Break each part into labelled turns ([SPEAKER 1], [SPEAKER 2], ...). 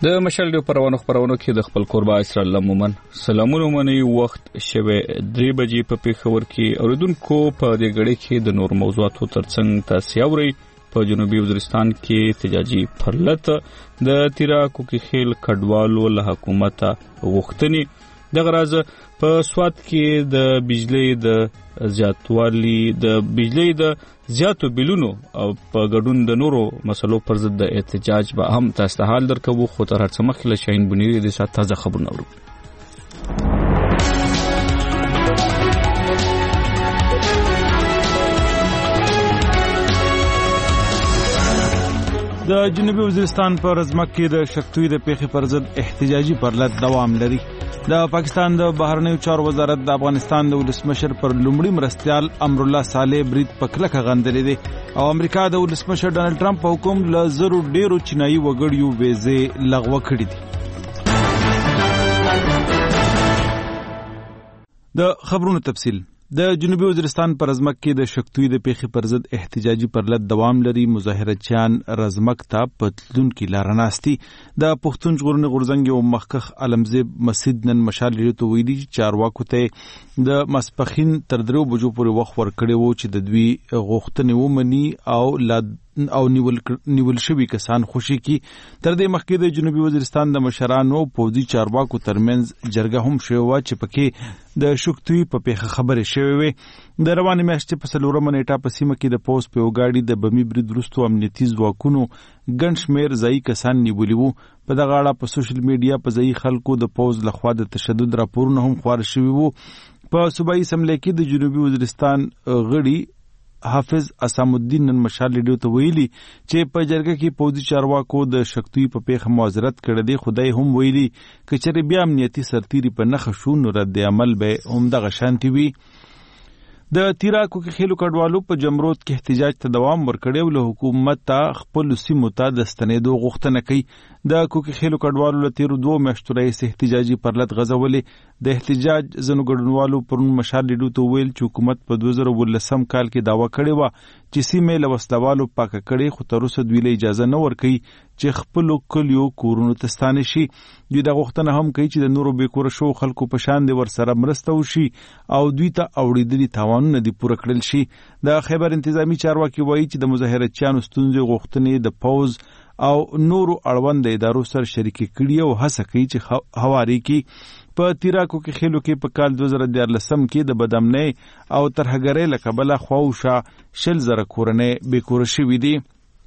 [SPEAKER 1] د مشال ډیو پرونو کې د خپل قربا اسرائیل مومن سلامونه منی وخت شوه 3 بجې په پیښور کې اوریدونکو په دې غړي کې د نور موضوعاتو ترڅنګ تاسو اوري په جنوبي وزیرستان کې احتجاجي پرلط د تیراکو کې خیل کډوالو له حکومت غوښتنې د غراز په سواد کې د بجلی د زیاتوالي د بجلی د زیاتو بلونو او په ګډون د نورو مسلو پر ضد د احتجاج به هم تاسو ته حال درکو خو تر هر څه مخکې شاهین بنيري د سات تازه خبرونه اورو.
[SPEAKER 2] د جنوبي وزیرستان پر ازمک کې د شکتوی د پیښې پر ضد احتجاجي پرلط دوام لري. د پاکستان د بهرنیو چارو وزارت د افغانستان د ولسمشر پر لومړي مرستیال امرالله صالح برید په کلکه غندلې دي او امریکا د ولسمشر ډانلډ ټرمپ په حکم له زرو ډیرو چینایي وګړیو ویزې لغوه کړې دي. د خبرونو تفصیل. د جنوبي وزیرستان پر ازمک کې د شکتوی د پیښې پر ضد احتجاجي پرلط دوام لري. مظاهرچیان رزمک ته پتلون کې لارناستي. د پښتون ژغورنې غورځنګ او مخکخ علمزیب مسجد نن مشال لري ویلي چارواکو ته د مسپخین تر 3 بجو پورې وخت ورکړی وو چې د دوی غوښتنې ومني او نیول شوی کسان خوشي کی. تر دې مخکې د جنوبي وزیرستان د مشرانو پوځي چارواکو ترمنځ جرګه هم شوې و چې پکې د شکتوی په پیښه خبرې شوې وې. د روانې میاشتې په 4 نیټه په سیمه کې د پوز په وګاړي د بمی برید وروسته امنیتي ځواکونو ګڼ شمېر ځایي کسان نیولي وو. په دغه اړه په سوشل میډیا په ځایي خلکو د پوز لخوا د تشدد راپورونه هم خپاره شوي وو. په صوبایي اسمبلی کې د جنوبي وزیرستان غړي حافظ اسام الدین نن مشال لیډیو ته ویلي چې په جرګه کې پوځي چارواکو د شکتوی په پیښه معذرت کړی دی. خدای هم ویلي که چېرې بیا امنیتي سرتیري په نښه شو نو رد عمل به همدغه شانتي وي. د تیراکو کې خیلو کډوالو په جمرود کې احتجاج ته دوام ورکړی او له حکومت ته خپل سیمو ته د ستنېدو غوښتنه کوي. د کوکي خیلو کډوالو له تیرو 2 میاشتو راهیسې احتجاجي پرلط غځولې. د احتجاج ځینو ګډونوالو پرون مشال لیډیو ته ویل چې حکومت په 2019 کال کې دعوه کړې وه چې سیمې له وسلوالو پاکه کړي خو تر اوسه دوی له اجازه نه ورکوي چې خپلو کلیو کورونو ته ستانه شي. دوی دا غوښتنه هم کوي چې د نورو بېکوره شوو خلکو په شان د ورسره مرسته وشي او دوی ته اورېدلي تاوانونه دې پوره کړل شي. د خیبر انتظامي چارواکي وایي چې د مظاهرچیانو ستونزې غوښتنې د پوز او نورو اړوند ادارو سره شریکې کړي او هڅه کوي چې هواري کې. په تیراکو کې خیلو کې په کال 2014 کې د بدامنۍ او ترهګرۍ له کبله خواوشا 10,000 کورنۍ بېکوره شوي دي.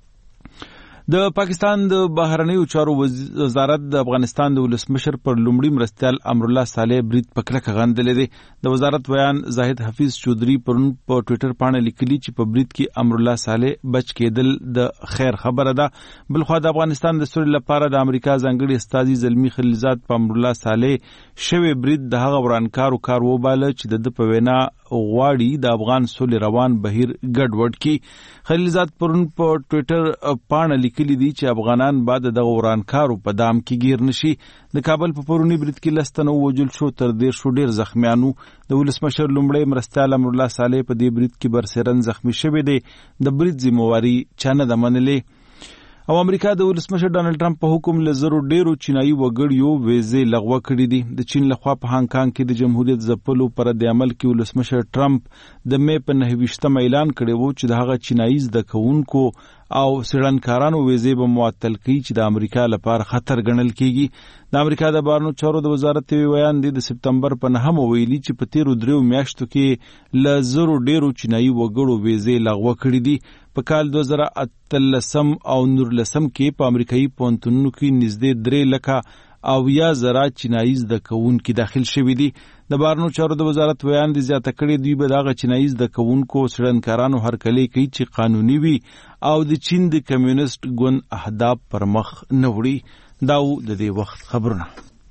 [SPEAKER 2] د پاکستان د بهرنیو چارو وزارت د افغانستان د ولسمشر پر لومړي مرستیال امرالله صالح برید په کلکه غندلی دی. د وزارت ویان زاهد حفیظ چودھری پرون په ټویټر باندې لیکلي چې په برید کې امرالله صالح بچ کېدل د خیر خبره ده. بلخوا د افغانستان د سولې لپاره د امریکا ځانګړي استازي زلمي خلیلزاد په امرالله صالح شوی برید د هغه ورانکارو کار وباله چې د په وینا غواړي د افغان سولې روان بهیر ګډوډ کړي. خلیلزاد پرون په ټویټر باندې لیکلي دي چې افغانان بعد د ورانکارو په دام کې گیر نشي. د کابل په پرونی برید کې لستنو وجل شو تر 150 ډیر زخمیانو. د ولسمشر لومړی مرستیال امرالله صالح په دې برید کې برسرن زخمی شوی دی. د برید ذمہواری چانه د منلې او امریکا د ولسمشر ډانلډ ټرمپ په حکم له زرو ډیرو چینایي وګړیو ویزې لغوه کړې دي. د چین لخوا په هانګ کانګ کې د جمهوریت ځپلو پر د عمل کې ولسمشر ټرمپ د مې په 29 اعلان کړی وو چې د هغه چینایي زده کوونکو او سړنکارانو ویزې به معطل کړي چې د امریکا لپاره خطر ګڼل کیږي. د امریکا د بهرنیو چارو د وزارت ویان د سپتمبر په 9 ویلي چې په تیرو 3 میاشتو کې له زرو ډیرو چینایي وګړو ویزې لغوه کړې دي. په کال 2013 او 2019 کې په امریکایي پوهنتونونو کې نږدې 3 لکه او یا زره چینایي زده کوونکي داخل شوي دي. د بهرنیو چارو د وزارت ویان دي زیاته کړې دوی به دغه چینایي زده کوونکو سړنکارانو هرکلی کوي چې قانوني وي او د چین د کمیونست ګوند اهداف پر مخ نه وړي. دا د دې وخت خبرونه.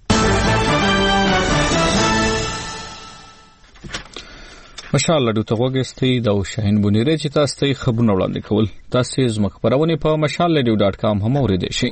[SPEAKER 1] ماشاءالله دوی ته وګورئ دا شاهین بنيري چې تاسو ته خبرونه وړاندې کول. تاسو زموږ خبرونه په mashallah.com هم اوریدئ شئ.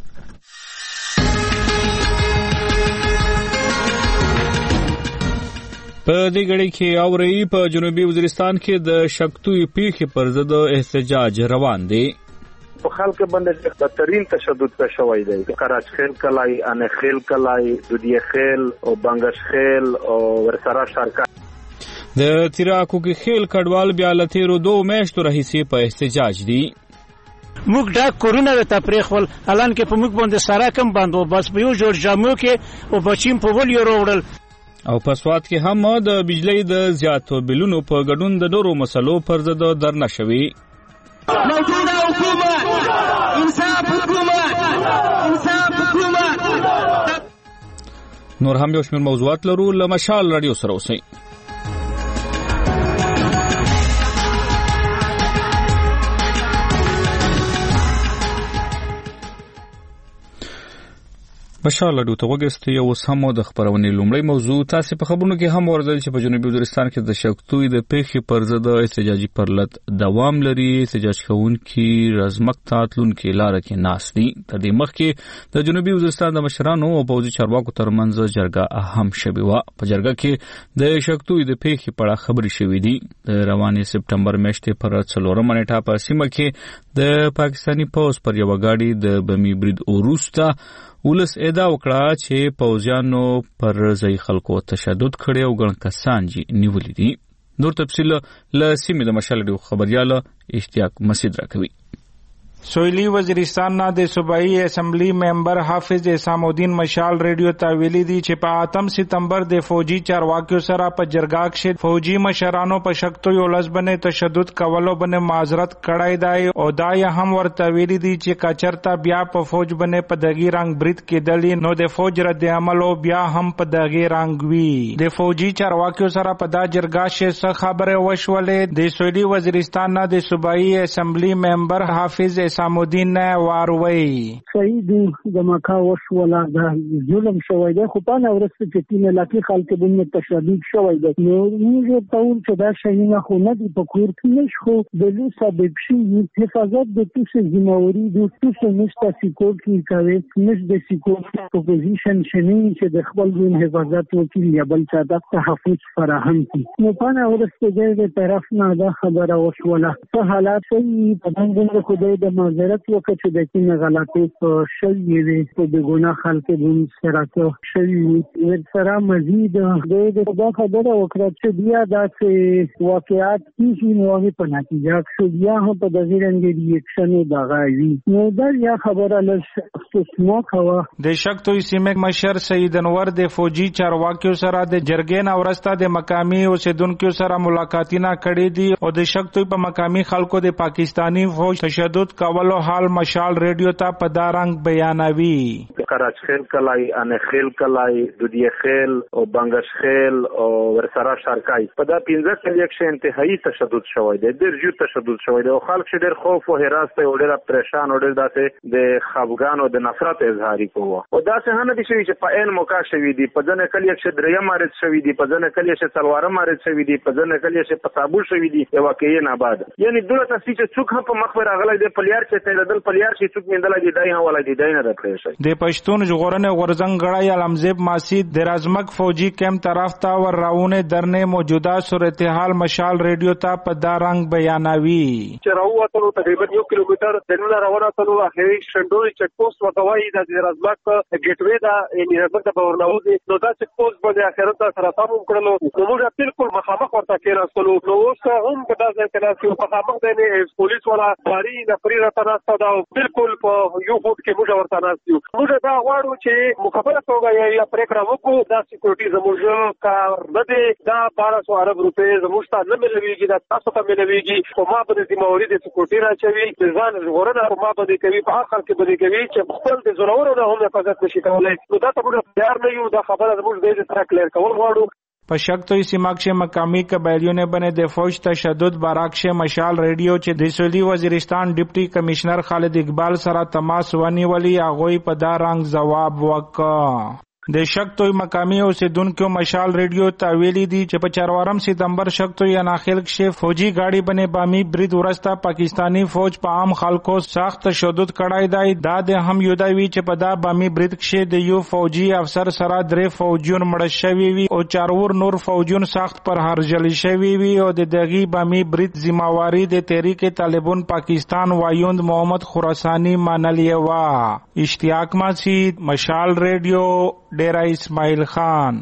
[SPEAKER 1] په دې غړي کې اوري په جنوبي وزیرستان کې د شکتوی پیښې پر ضد احتجاج روان دی.
[SPEAKER 3] په خلک باندې بدترین تشدد په شوی دی. کراچ خیل کلای، ان خیل کلای، دودی خیل او بنگش خیل او ورسره شارکا.
[SPEAKER 1] د تیراکو کې خیل کډوال بیا له تیرو 2 میاشتو راهیسې په احتجاج دي.
[SPEAKER 4] موږ دا کورونه د تفریح ول الان کې په موږ باندې سره کم باندې بس په یو جوړ جامو کې او بچیم په ول یو وروړل.
[SPEAKER 1] او په سواد کې هم د بجلی د زیاتو بلونو په ګډون د نورو مسلو پر ضد درنه شوي.
[SPEAKER 5] موجوده حکومت انصاف حکومت
[SPEAKER 1] نور هم یو شمېر موضوعات لرو. له مشال رادیو سره اوسئ. مشال رادیو ته وګورئ. یو سمو د خبرونې لومړی موضوع تاسو په خبرونو کې هم ورزل چې په جنوبي وزیرستان کې د شکتوی د پیښې پر ضد احتجاجي پرلط دوام لري. احتجاج کوونکي رزمک تاتلونکي لار کې ناس دي. تر دې مخکې د جنوبي وزیرستان د مشرانو او پوځي چارواکو ترمنځ جرګه هم شوې وه. په جرګه کې د شکتوی د پیښې په اړه خبرې شوې دي. د روانې سپټمبر میاشتې پر 4 نیټه په سیمه کې د پاکستاني پوځ پر یو غاډي د بمي برید وروسته ولس ادعا وکړه چې پوځیانو پر ځای خلکو تشدد کړی او ګڼ کسان نیولي دي. نور تفصیل له سیمې د مشال رادیو خبريال اشتیاق مسعود راکوي.
[SPEAKER 6] سویلی وزیرستان نه د صوبایي اسمبلی ممبر حافظ اسام الدین مشال ریډیو ته ویلي دي چې په 8 سپتمبر د فوجي چارواکیو سره په جرګه کې فوجي مشرانو په شکتوی ولس باندې تشدد کولو باندې معذرت کړای دی او دا یې هم ورته ویلي دي چې کچرتا بیا په فوج باندې په دغی رنگ برید کېدلی نو د فوج رد عمل بیا هم په دغی رنگ وی. د فوجي چارواکیو سره په دا جرګه کې خبره وشولې. د سویلی وزیرستان نه د صوبایي اسمبلی ممبر حافظ سامودین واروي
[SPEAKER 7] صحیح د مکا وشولا د ظلم شوی دی خو په اورسته چې تین لاکي خلک باندې تشدد شوی دی. نو موږ ته ول چې دا شي نه خو نه دی په کور کې نش خو د لو سبب شي حفاظت د توسه ذمہواری د توسه نشته سکول کې کوي نش د سکول پوزیشن شنی چې د خپل ځین حفاظت وکیل یا بل څه د تحفظ فراهم کړي. نو په اورسته د طرف نه دا خبره وشولا په حالات کې په دغه خدای د معذرت وکړه چې د کینه غلطي شوی وي په ګناه خلک باندې سره شوی وي. سره مزید د دا خبره وکړه چې بیا داسې واقعات کیږي نو په نتیجه کې بیا هم په دغه رنګ ریاکشن دغاوي نو دا یا خبره لږ استثناء هوا.
[SPEAKER 6] د شکتوی سیمه مشر سید انور د فوجي چارواکیو سره د جرګې نه ورسته د مقامی اوسیدونکو سره ملاقاتونه کړې دي او د شکتوی په مقامی خلکو د پاکستانی فوج تشدد کولو حال مشال ریډیو ته په دارنګ بیانوي.
[SPEAKER 3] کراچ خیل کلای، ان خیل کلای، دودی خیل او بنگش خیل او ورسره شارکای په دا 15 کلیک شه انتهایی تشدد شوی دی. ډېر جوړ تشدد شوی دی او خلک ډېر خوف او هراس ته ډېر پریشان او ډېر داسې د خفګان او د نفرت اظهاري کوه او داسې هنه دي چې په عین موقع شوی دی. په ځنه کلیک شه دریم مارچ شوی دی، په ځنه کلیک شه څلورم مارچ شوی دی، په ځنه کلیک شه په تابو شوی دی. یو واقعي نه بعد یعنی دوه تاسو چې څوک هم په مخبر اغلای دی پلیار چې تیردل پلیار شي څوک مندل دی دای هم ولای دی دای نه راپړی شي.
[SPEAKER 6] د پښتون ژغورنې غورزنګ غړای علمزیب ماسید د رازمک فوجي کیمپ طرف ته ور راونه درنه موجوده صورتحال مشال ریډیو ته په دارنګ بیانوي.
[SPEAKER 8] چې راووتلو تقریبا 1 کیلومتر د نور روانه تلو اخري شندوري چک پوسټ وتوي د رازمک ګیټ وې دا یعنی رازمک د باورناوزي نو دا چک پوسټ باندې اخرت سره تاسو کړلو نو موږ بالکل مخامخ ورته کېراستلو نو اوس هم په داسې کلاس کې مخامخ دی پولیس والا باري نفري راته راستو دا بالکل په یو فوټ کې موږ ورته ناستو. موږ دا غواړو چې مخابره توګه یا پریکړه وکړو دا سکیورټي زموږ کار نه دی دا 1200 ارب روپۍ زموږ ته نه ملويږي دا تاسو ته ملويږي خو ما باندې ذمہواری د سکیورټي راچوي ځان ژغورنه ما باندې کوي په اخر کې باندې کوي چې خپل د زورورو نه هم حفاظت نشي کولای. نو دا ته موږ تیار نه یو دا خبره زموږ د دې تر کلیر کول غواړو.
[SPEAKER 6] په شکتوی سیمه کې مقامی قبایلیونه باندې د فوج تشدد باراکشه مشال ریډیو چې د سویلی وزیرستان ډیپټي کمشنر خالد اقبال سره تماس ونیولی هغه په دا رنګ جواب وکړ. د شکتوی مقامی اوسیدونکو مشال ریډیو ته ویلي دي چې په 4 ستمبر شکتوی اناخیل کې فوجي گاڑی بنے بامی برید ورستا پاکستانی فوج په عام خلکو سخت تشدد کړای دی. دا د هم یودوي چې په دا بامی برید کې د یو فوجي افسر سره 3 فوجیون مړ شوي وي او 4 نور فوجیون سخت پر هرجل شوي وي او د دغه بامی برید ذمہواری د تحریک طالبان پاکستان وایوند محمد خراسانی منلی وا. اشتیاق مسعود، مشال ریډیو، ډیرا اسماعیل خان.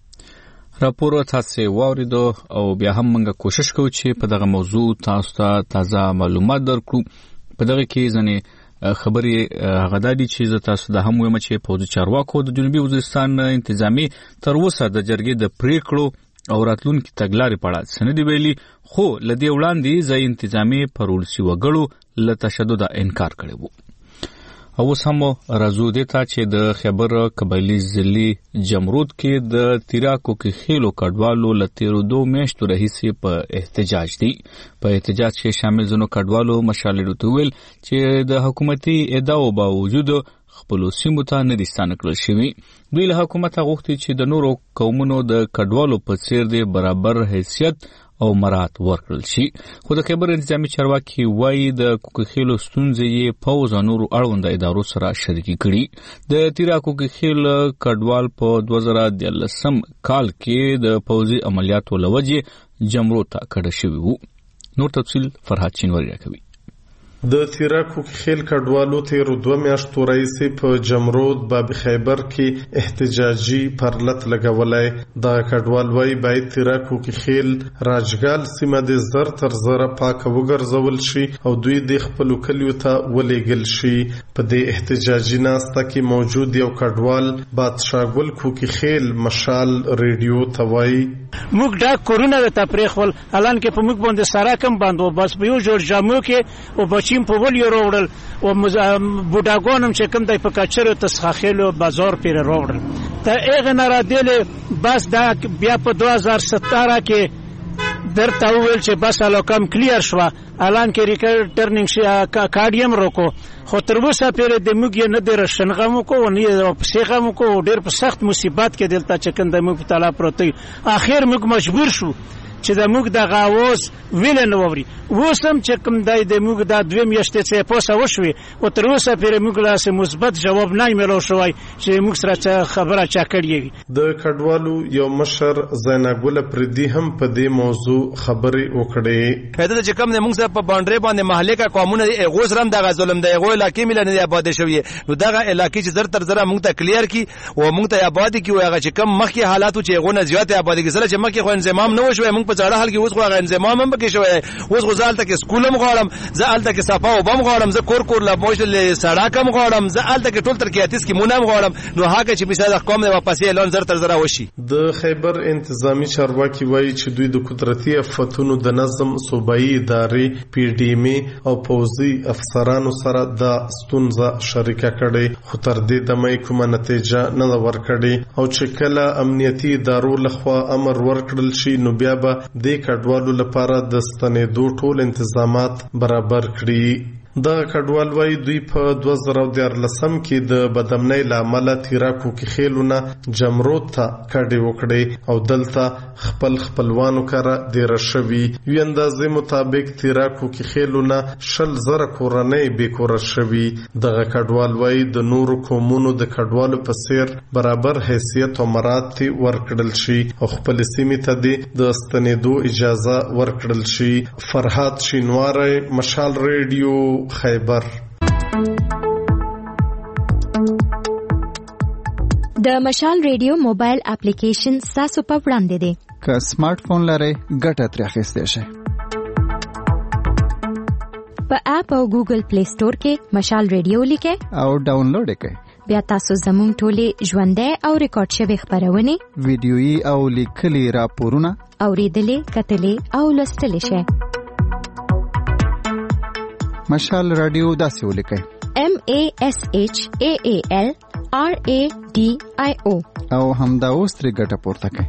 [SPEAKER 1] راپور تاسو واوریدو او بیا هم موږ کوشش کوو چې په دغه موضوع تاسو ته تازه معلومات درکړو. په دغه کې ځنې خبرې غدادي چې تاسو د هم وایم چې پوز چارواکو د جنوبي وزیرستان انتظامی تر اوسه د جرګې د پریکړو او راتلونکو تګلارې په اړه سند ویلي، خو لدی وړاندې ځای انتظامی پرولسي وګړو له تشدد انکار کړی وو. او سمو راځو دیتا چې د خیبر قبایلی ضلع جمرود کې د تیراکو کې خېلو کډوالو له 13 میاشتو راهیسې په احتجاج دي. په احتجاج کې شامل زنو کډوالو مشالې ویل چې د حکومتي ادعاو باوجود خپل سیمو ته نه دي ستانه کړل شوي. دوی له حکومت غوښتي چې د نورو قومونو د کډوالو په څیر د برابر حیثیت او مرات ورکړل شي. خو د خیبر انتظامی چارواکي وایي د کوکخیلو ستونزې یې پوز او نورو اړوند ادارو سره شریکي کړي. د تیراکو کوکخیل کډوال په 2013 کال کې د پوځي عملیاتو لوجې جمرو ته کډه شوی وو. نور تفصیل فرحات چینواری راکوي.
[SPEAKER 9] د تیراکو خیل کډوالو 13 میاشتو راهیسې په جمرود باب خیبر کې احتجاجي پرلط لګولای. دا کډوال وای باید تیراکو خیل راجګال سیمه د زر تر زره پاک وګرځول شي او دوی د خپل کلیو ته ولېګل شي. په دې احتجاجي ناسته کې موجود یو کډوال بادشاه ګل کوکی خیل مشال ریډیو ته وای
[SPEAKER 4] موږ دا کورونه ته پرېخول الان کې په موږ باندې سارا کم باندې بس په یو جوړ جامو کې او بچیم په ول یو وروړل او بوډاګونم چې کوم د پکاچرو تسخاخیلو بازار پیر وروړل ته اغه نارادل بس دا بیا په 2017 کې درته ویل چې بس الکم کلیر شو الان کې ریټرنینګ کارډیم روکو خو تر اوسه پیر د موږ نه در شنغمو کو نه پسیغمو کو ډیر په سخت مصیبت کې دلته چکن د موږ تعالی پروتي اخر موږ مجبور شو چې د موږ د غاوز ویل نه ووري. وسم چې کوم دای د موږ د 2 میاشتې څخه پوسه وشوي او تر اوسه پیر موږ له مثبت جواب نه ملو شوی چې موږ سره خبره چا کړی.
[SPEAKER 9] د کډوالو یو مشر زینګل پردي هم په دې موضوع خبرې وکړې.
[SPEAKER 10] کله چې کوم موږ په باندې باندې محله کا قانون غوز رم د ظلم د غو علاقې مل نه آباد شوی نو دغه علاقې چې زر تر زره موږ ته کلیر کی او موږ ته آباد کی او هغه چې کم مخکې حالاتو چې غو نه زیات آباد کی سره چې مخکې خو انضمام نه وشوي موږ په ځاړه حال کې اوس خو انضمام هم پکې شوی اوس غزال ته کې سکولم غواړم زه الته کې صفا او بم غواړم زه کور لا موشل سړاکم غواړم زه الته کې ټول تر کې اتیس کې مونږ غواړم نو هغه چې مثال قوم نه واپس اعلان زر تر زره وشي.
[SPEAKER 9] د خیبر انتظامی چارواکي وایي چې دوی د قدرتي افتونو د نظم صوبایي ادارې پی ډی ام او پوزي افسرانو سره د ستونزه شریکه کړي خو تر دې د مې کومه نتیجه نه ورکړي او چې کله امنیتي ادارو لخوا امر ورکړل شي نو بیا به د کډوالو لپاره د ستنېدو ټول انتظامات برابر کړي. دا کډوال وای دوی په 2013 کې د بدامنۍ لامل تیراکو کې خېلونه جمرود ته کډې وکړې او دلته خپلوانو کړه د رشوي یو اندازې مطابق تیراکو کې خېلونه 10,000 کورنۍ به کور شوي. دغه کډوال وای د نورو قومونو د کډوالو په څیر برابر حیثیت او مراتب ورکړل شي او خپل سیمې ته د ستنېدو اجازه ورکړل شي. فرحات شینواری، مشال ریډیو، خیبر.
[SPEAKER 11] د مشال ریډیو موبایل اپلیکیشن تاسو په وړاندې دی.
[SPEAKER 12] که سمارټ فون لرئ ګټه ترې اخیستی شئ.
[SPEAKER 11] په اپ او ګوګل پلی سٹور کې مشال ریډیو لیکئ
[SPEAKER 12] او ډاونلوډ کړئ.
[SPEAKER 11] بیا تاسو زموږ ټولې ژوندۍ او ریکارډ شوي خبرونه
[SPEAKER 12] ویډیويي او لیکلي راپورونه
[SPEAKER 11] اوریدلې کتلې او لوستلې شئ.
[SPEAKER 12] مشال رادیو داسې ولیکئ
[SPEAKER 11] MASHAAL RADIO
[SPEAKER 12] او همدا اوس ترې ګټه پورته کړئ.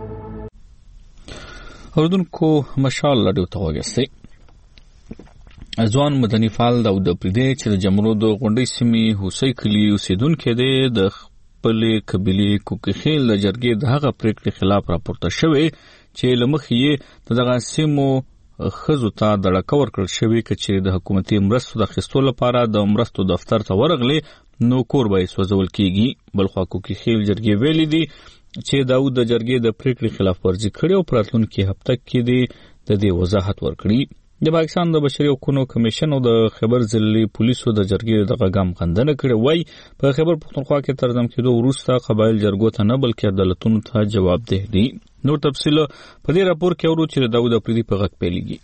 [SPEAKER 1] اوردونکو مشال رادیو ته وګورئ. ځوان مدني فعال داود افریدی چې د جمرود غونډۍ سیمې هوسۍ کلي اوسیدونکی دی د خپلې قبیلې کوکخیل د جرګې د هغه پریکړې خلاف راپورته شوی چې له مخې یې د دغه سیمو ښځو ته دړکه ورکړل شوې که چیرې د حکومتي مرستو د اخیستو لپاره د مرستو دفتر ته ورغلې نو کور به یې سوځول کیږي. بلخوا کوکخیل جرګې ویلي دي چې داود د جرګې د پریکړې خلاف ورزي کړې او په راتلونکي هفته کې د دې وضاحت ورکړي. د پاکستان د بشري حقوقو کمیشن او د خیبر ضلعي پولیسو د جرګې د غږم خندنه کړې وای په خیبر پختونخوا کې ترجمه کېدو وروسته قبایل جرګو ته نه بلکې عدالتونو ته جوابدeh دي. نور تفصیل په دې راپور کې اورو چې داود افریدی په غږ پیلېږي.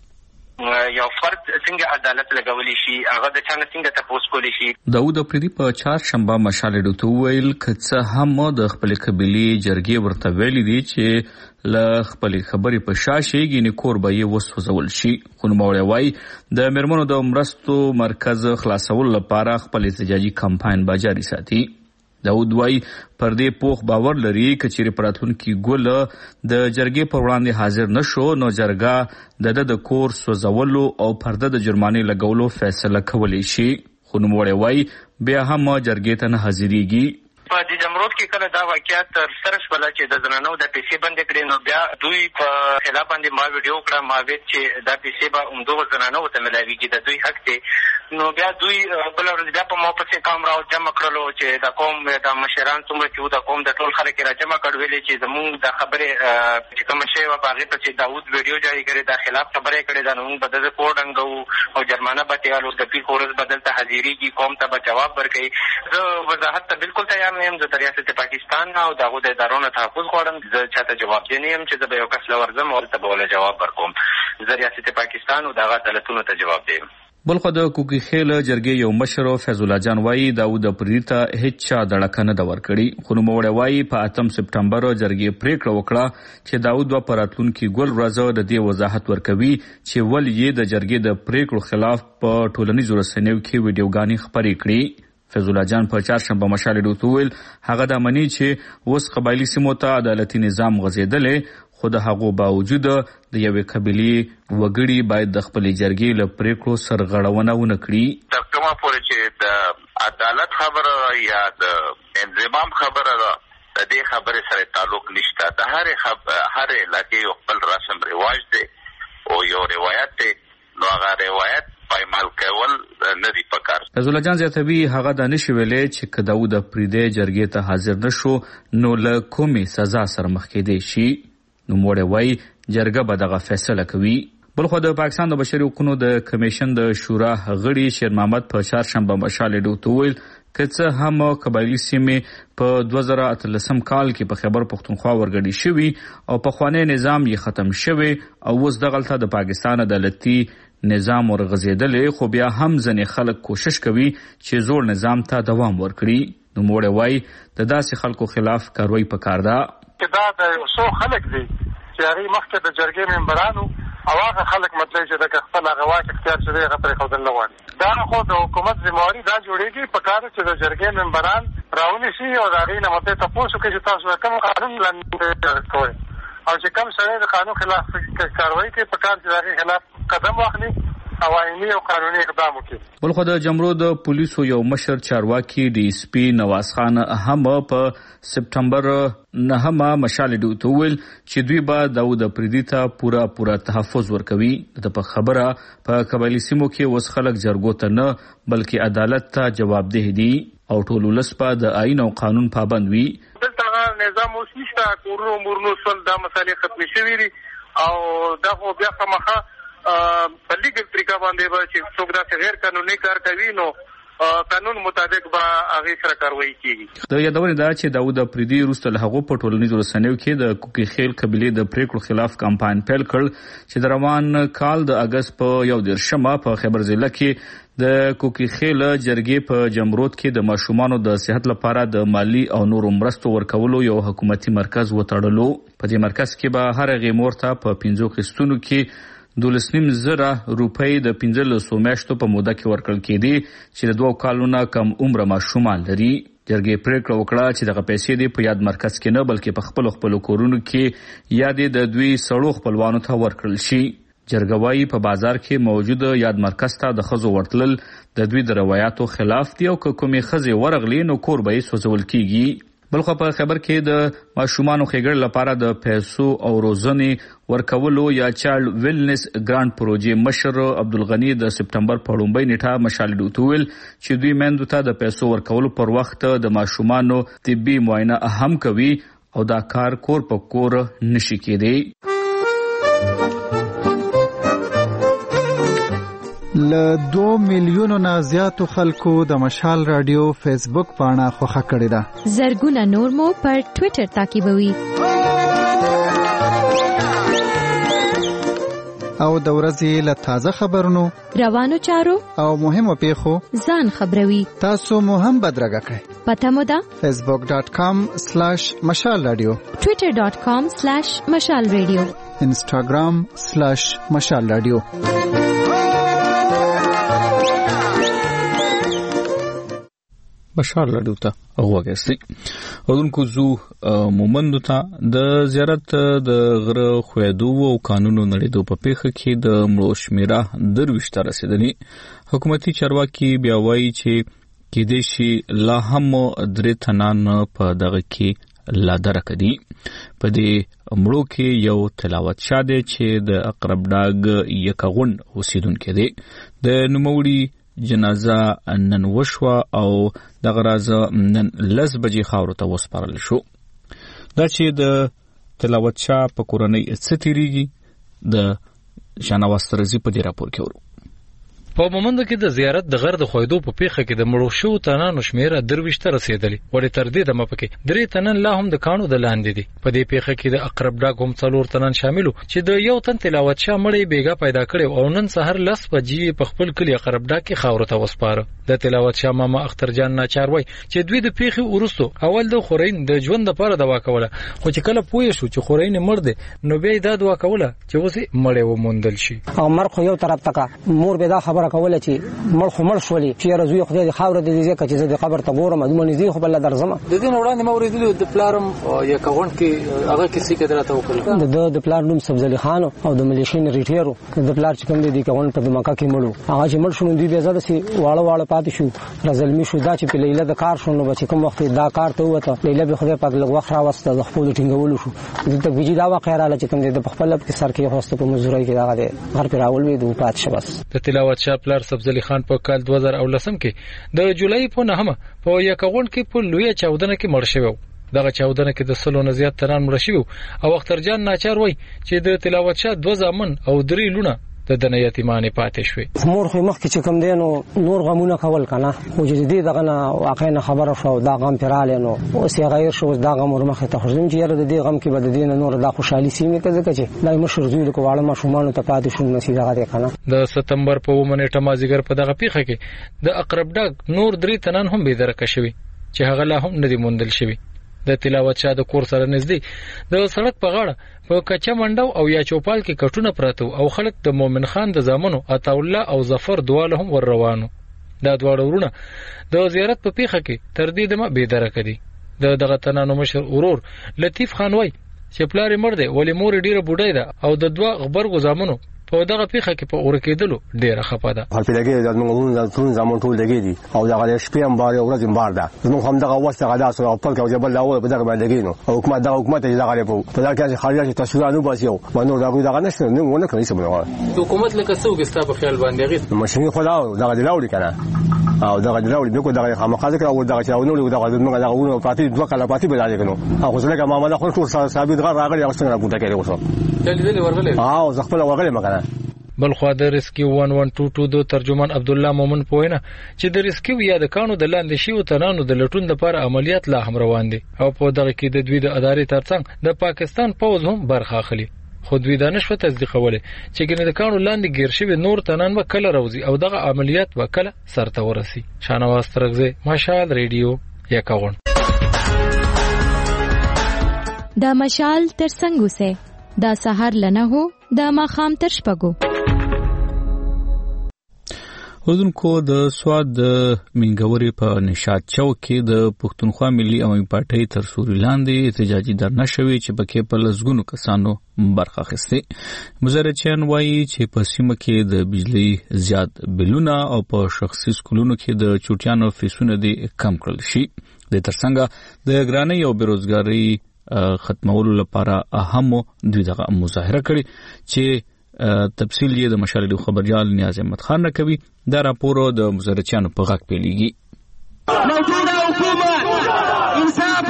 [SPEAKER 13] یو فرد څنګه عدالت لګولی شي هغه د چانه څنګه تاسو کولی شي.
[SPEAKER 1] داود افریدی په چهارشنبه مشال ډوته ویل کڅه هم د خپل قبيلي جرګې ورته ویلي دي چې له خپل خبرې په شاشه یې کور به یې وسوځول شي. خو نوموړی وایي د میرمنو د مرستو مرکز خلاصول لپاره خپل احتجاجي کمپاین به جاري ساتي. داود وایي پر دې پوخ باور لري چې چیرې په راتلونکي ګل د جرګې پر وړاندې حاضر نشو نو جرګه د کور سوځولو او پرده د جرمانې لګولو فیصله کولی شي. خو نوموړی وایي بیا هم جرګې ته نه حاضرېږي.
[SPEAKER 13] په د جمرود کې کله دا واقعیت تر سره شوله چې د زنانو د پیسې بندې کړې نو بیا دوی په خلاف باندې ما ویډیو کړه ما ویل چې دا پیسې به همدغو زنانو ته ملاویږي د دوی حق دی. نو بیا دوی بله ورځ بیا په ما پسې کامرا جمع کړلو چې د قوم د مشران څومره چې د قوم د ټول خلک را جمع کړ ویلې چې زمونږ د خبرې چې کومه شی وه په هغې پسې داود ویډیو جاري کړې دا خلاف خبره یې کړې ده نو موږ به د کور ډنګوو او جرمانه به تیالو د پیر ورځ به دلته حاضرېږي قوم ته به جواب ورکوي. زه وضاحت ته بالکل تیار نه یم. زه د ریاست پاکستان او د هغو د ادارو نه تحفظ غواړم. زه چاته جواب دی نه یم چې زه به یو کس له ورځم او هلته به وله جواب ورکوم. زه ریاست پاکستان او د هغه عدالتونو ته جواب دی.
[SPEAKER 1] بلخوا د کوکخیل جرګې یو مشر فیض الله جان وایي داود افریدی ته هیڅ چا دړکه نه ده ورکړې. خو نوموړی وایي په 8 سپټمبر جرګې پریکړه وکړه چې داود به په راتلونکي ګل ورځ د دې وضاحت ورکوي چې ولې یې د جرګې د پریکړو خلاف په ټولنیزو رسنیو کې ویډیوګانې خپرې کړې. فیض الله جان په چهارشنبه مشال ډوته ویل هغه دا مني چې اوس قبایلي سیمو ته عدالتي نظام غځېدلی خو د هغو باوجود د یوې قبیلې وګړي باید د خپلې جرګې له پریکړو سرغړونه ونه کړي.
[SPEAKER 14] تر کومه پورې چې د عدالت خبره یا د انضمام خبره ده د دې خبرې سره تعلق نشته. د هر علاقې یو خپل رسم رواج دی او یو روایت دی نو هغه روایت پایمال کول نه دی پکار.
[SPEAKER 1] فیض الله جان زیاتوي هغه دا نشي ویلی چې که داود افریدی جرګې ته حاضر نشو نو له کومې سزا سره مخ کېدی شي. نوموړی وایي جرګه به دغه فیصله کوي. بلخوا د پاکستان د بشري حقوقو د کمیشن د شورا غړي شیر محمد په چهارشنبه مشال ډوته ویل که څه هم قبایلي سیمې په 2013 کال کې په خیبر پختونخوا ورګډې شوي او پخوانی نظام یې ختم شوی او اوس دغلته د پاکستان عدالتي نظام ورغځېدلی خو بیا هم ځینې خلک کوشش کوي چې زوړ نظام ته دوام ورکړي. نوموړی وایي د داسې خلکو خلاف کاروایی پکار ده.
[SPEAKER 8] دا د څو خلک دي چې هغې مخکې د جرګې ممبرانو او هغه خلک مطلب چې د خپل هغه واک اختیار چې دی هغه پرېښودل نه غواړي. دا خو د حکومت ذمهواري دا جوړېږي په کار چې د جرګې ممبران راونیسي او د هغې نه مطلب تپوس وکړي چې تاسو کوم قانون لاندې کوئ او چې کوم سړی د قانون خلاف کاروایی کوي په کار چې د هغې خلاف قدم واخلي او آئیني او قانوني اقدام وکړي.
[SPEAKER 1] بلخوا د جمرود پولیسو یو مشر چارواکي ډي اس پي نواز خان هم په سپټمبر 9 مشال ډوته ویل چې دوی به داود افریدی ته پوره تحفظ ورکوي. د په خبره په قبایلي سیمو کې اوس خلک جرګو ته نه بلکې عدالت ته جوابدeh دي او ټول ولس په د آئین او قانون پابند وي.
[SPEAKER 8] دلته نظام اوس نشته کورونو مورنو سل دا مسالې ختمې شوي دي او دا خو بیا خامخا په لیګل طریقه باندې به چې څوک داسې غیر قانوني کار کوي نو قانون مطابق به هغې سره کاروایی کېږي. د یادونې ده چې داود افریدي وروسته له هغو په ټولنیزو رسنیو کې د کوکخیل قبیلې د پریکړو خلاف کمپاین پیل کړ چې د روان کال د اګست په 11 په خیبر ضلع کې د کوکخیل جرګې په جمرود کې د ماشومانو د صحت لپاره د مالی او نورو مرستو ورکولو یو حکومتي مرکز وتړلو. په دې مرکز کې به هر هغې مور ته په 5 قسطونو کې 12,000 روپۍ د 15 میاشتو په موده کې ورکړل کېدي چې د 2 کالونو کم عمره ماشومان لري. جرګې پریکړه وکړه چې دغه پیسې دې په یاد مرکز کې نه بلکې په خپلو کورونو کې یا دې د دوی سړو خپلوانو ته ورکړل شي.
[SPEAKER 1] جرګوي په بازار کې موجود یاد مرکز ته د خزو ورتلل د دوی د روایتو خلاف دی او کومې خزي ورغلي نو کور به سوځول کیږي. بلخو په خبر کې د ماشومانو خېګړ لپاره د پیسو او روزنې ورکولو یا چایلډ ویلنس ګرانټ پروژې مشر عبدالغنی د سپټمبر په لومړۍ نیټه مشال ډوتویل چې دوی مندو ته د پیسو ورکولو پر وخت د ماشومانو طبي معاینه هم کوي او دا کار کور په کور نشي کېدی.
[SPEAKER 12] ل 2 میلیونو نه زیاتو خلکو د مشال رادیو فیسبوک پاڼه خوښه کړې ده.
[SPEAKER 11] زرګونه نور مو پر ټوئیټر تعقیبوي
[SPEAKER 12] او د ورځې له تازه خبرونو
[SPEAKER 11] روانو چارو
[SPEAKER 12] او مهمو پیښو
[SPEAKER 11] ځان خبروي.
[SPEAKER 12] تاسو مو هم بدرګه کړئ.
[SPEAKER 11] پته مو ده
[SPEAKER 12] facebook.com/مشال رادیو،
[SPEAKER 11] twitter.com/مشال رادیو،
[SPEAKER 12] instagram/مشال رادیو.
[SPEAKER 1] مشال رادیو ته غوږی اودونکو زو مومندو ته د زیارت د غره خویدو او قانونو نړیدو په پیښه کې د مړو شمیره 23 ته رسیدلی. حکومتي چارواکي بیا وایي چې کېدای شي لا هم 3 تنان په دغه کې لا درکدي. په دې مړو کې یو تلاوت شاده چې د اقرب ډاګ یکغون اوسیدونکو دی. د نوموړي جنازه نن وشوه او دغه راز نن 10 بجې خاورو ته وسپارل شو. دا چې د تلاوت شاه په کورنۍ څه تیریږي د شانواز ترزي په دې راپور کې ورو.
[SPEAKER 15] په مومند کې د زیارت د غر د خویدو په پیښه کې د مړو شو تنانو شمیره 23 ته رسیدلی. ولې تر دې د مپکې 3 تنن لا هم د کانو د لاندې دي. په دې پیښه کې د اقرب ډاګ هم 4 تنن شاملو چې د یو تن تلاوت شاه مړی بیګا پیدا کړي او نن سحر 10 بجې په خپل کلی اقرب ډاګ کې خاورو ته وسپاره. د تلاوت شاه ماما اختر جان ناچار وای چې دوی د پیښې ورستو اول د خورین د ژوند لپاره دوا کوله، خو چې کله پوه شو چې خورین مړ دی نو بیا دا دوا کوله چې وسه مړی وموندل شي.
[SPEAKER 16] او مر خو یو طرف تکا مور به دا خبره کوله چې مړ خو مړ شولې چې رزوی خدای د خاور د دې چې د قبر ته ګورم د منځ دی خو بل درځم.
[SPEAKER 15] د دې وړاندې ما ورېدل د پلارم یا کغون کې هغه کیسې کې درته وکړه.
[SPEAKER 16] د پلار نوم سبزلی خان او د ملیشین ریټیرو د پلار چې کوم دی کغون په دماکا کې مړو. هغه چې مړ شو دی به زده سي واړه پاتې شو رزلمی شو دا چې په لیله د کار شو نو چې کوم وخت دا کار ته وته لیله به خدای پاک لږ وخت راوسته د خپل ټینګولو شو. د ته بيجي دا واقع رااله چې کوم د خپل کې سر کې هوسته په مزورای کې دا غره غر پر اول وی د پات شبس.
[SPEAKER 15] د تلاوت شاه پلار سبزلی خان په کال 2010 کې د جولای په 9 په یکغون کې په لوی چاودنه کې مړ شوی. دغه چاودنه کې د سلو نه زیات تران مړ شوی او اختر جان ناچار وای چې د تلاوت شاه 2 زامن او 3 لونه د دنیا یتیمانه پاتې شوې.
[SPEAKER 16] مور خو مخ کې کوم دینو نور غمونه کول کنه خو چې دې دغه نه واقعا خبره شو دا غم پراله نو او سی غیر شو دا غم ورمخه ته خو چې یره دې غم کې بد دین نور دا خوشحالي سیمه کې چې دا مشر زوی له کوړه ماشومان ته پاتې شو نسی دغه کنه. د
[SPEAKER 15] سپتمبر په ومنټه مازیګر په دغه پیښه کې د اقرب ډاګ نور 3 تنان هم به درکه شوی چې هغه لا هم ندی موندل شوی. د تلاوت شاه د کور سره نږدې د سړک په غاړه په کچا منډو او یا چوپال کې کټونه پراته او خلک د مومن خان د زامنو عطا الله او ظفر دواله هم ور روانو. دا دواړه ورونه د زیارت په پیښه کې تر دې دمه بې درکه دي. دغه تنانو مشر ورور لطیف خان وای چې پلار مړ دی ولې مور ډیره بوډای ده او د دوه غبرګو زامنو په دغه پیښه کې په اور کېدلو ډیره خپه ده.
[SPEAKER 17] هر پیډګي د موږ زمون ټول دګي دي او دغه شپې هم بار ورځ هم بار ده. نو هم دغه واسطه غدا سره خپل او جبل لاول په دغه باندې دګي نو او حکومت دغه په دغه کې خارجي تاسو نه باسیو باندې دغه نشته نو ونه کوي څه بنوي
[SPEAKER 15] حکومت لکه څوک استا په خیال باندې غي
[SPEAKER 17] ماشين خدا دغه لاولي کنه او دغه لاولي دغه دغه خامخازه کې او دغه چاونو دغه موږ دغه ونه پاتې دوه کله پاتې بلای کنو او څنګه معاملې خو ټول ثابت راغلي او څنګه بوته کوي وسو
[SPEAKER 15] دلې ورغلې
[SPEAKER 17] او خپل ورغلې مګنه.
[SPEAKER 15] بل خو د ریسکیو 1122 ترجمان عبد الله مومن پوینه چې د ریسکیو یا د کانو د لاندې شیو تنانو د لټون لپاره عملیات لا هم روان دي او په دغه کې د دوی د ادارې ترڅنګ د پاکستان پوز هم برخه اخلي. خو دوی دا نشو تصدیقوله چې ګنې د کانو لاندې گیر شوی نور تنان به کله راوځي او دغه عملیات به کله سرته ورسي. شانواز ترغزه مشال ریډیو یکاون.
[SPEAKER 11] دا مشال ترڅنګ وسه دا سحر لنه هو دا ماخام تر شپګو.
[SPEAKER 1] اوردونکو د سواد د منګوري په نشاط چوک کې د پښتونخوا ملي عوامي پارټۍ تر سوري لاندې احتجاجي درنه شوې چې پکې په لسګونو کسانو برخه اخیستې. مزارچیان وایي چې په سیمه کې د بجلی زیات بلونه او په شخصي سکولونو کې د چوټیانو فیسونه دي کم کړل شي. د ترڅنګ د ګرانۍ او بیروزګاری ختمولو لپاره اهم دوی دغه مظاهره کړې چې تفصیل یې د مشال ریډیو خبرجال نیاز احمد خان راکوي. دا راپور د مزارچیانو په غږ پیلېږي.
[SPEAKER 5] موجوده حکومت انصاف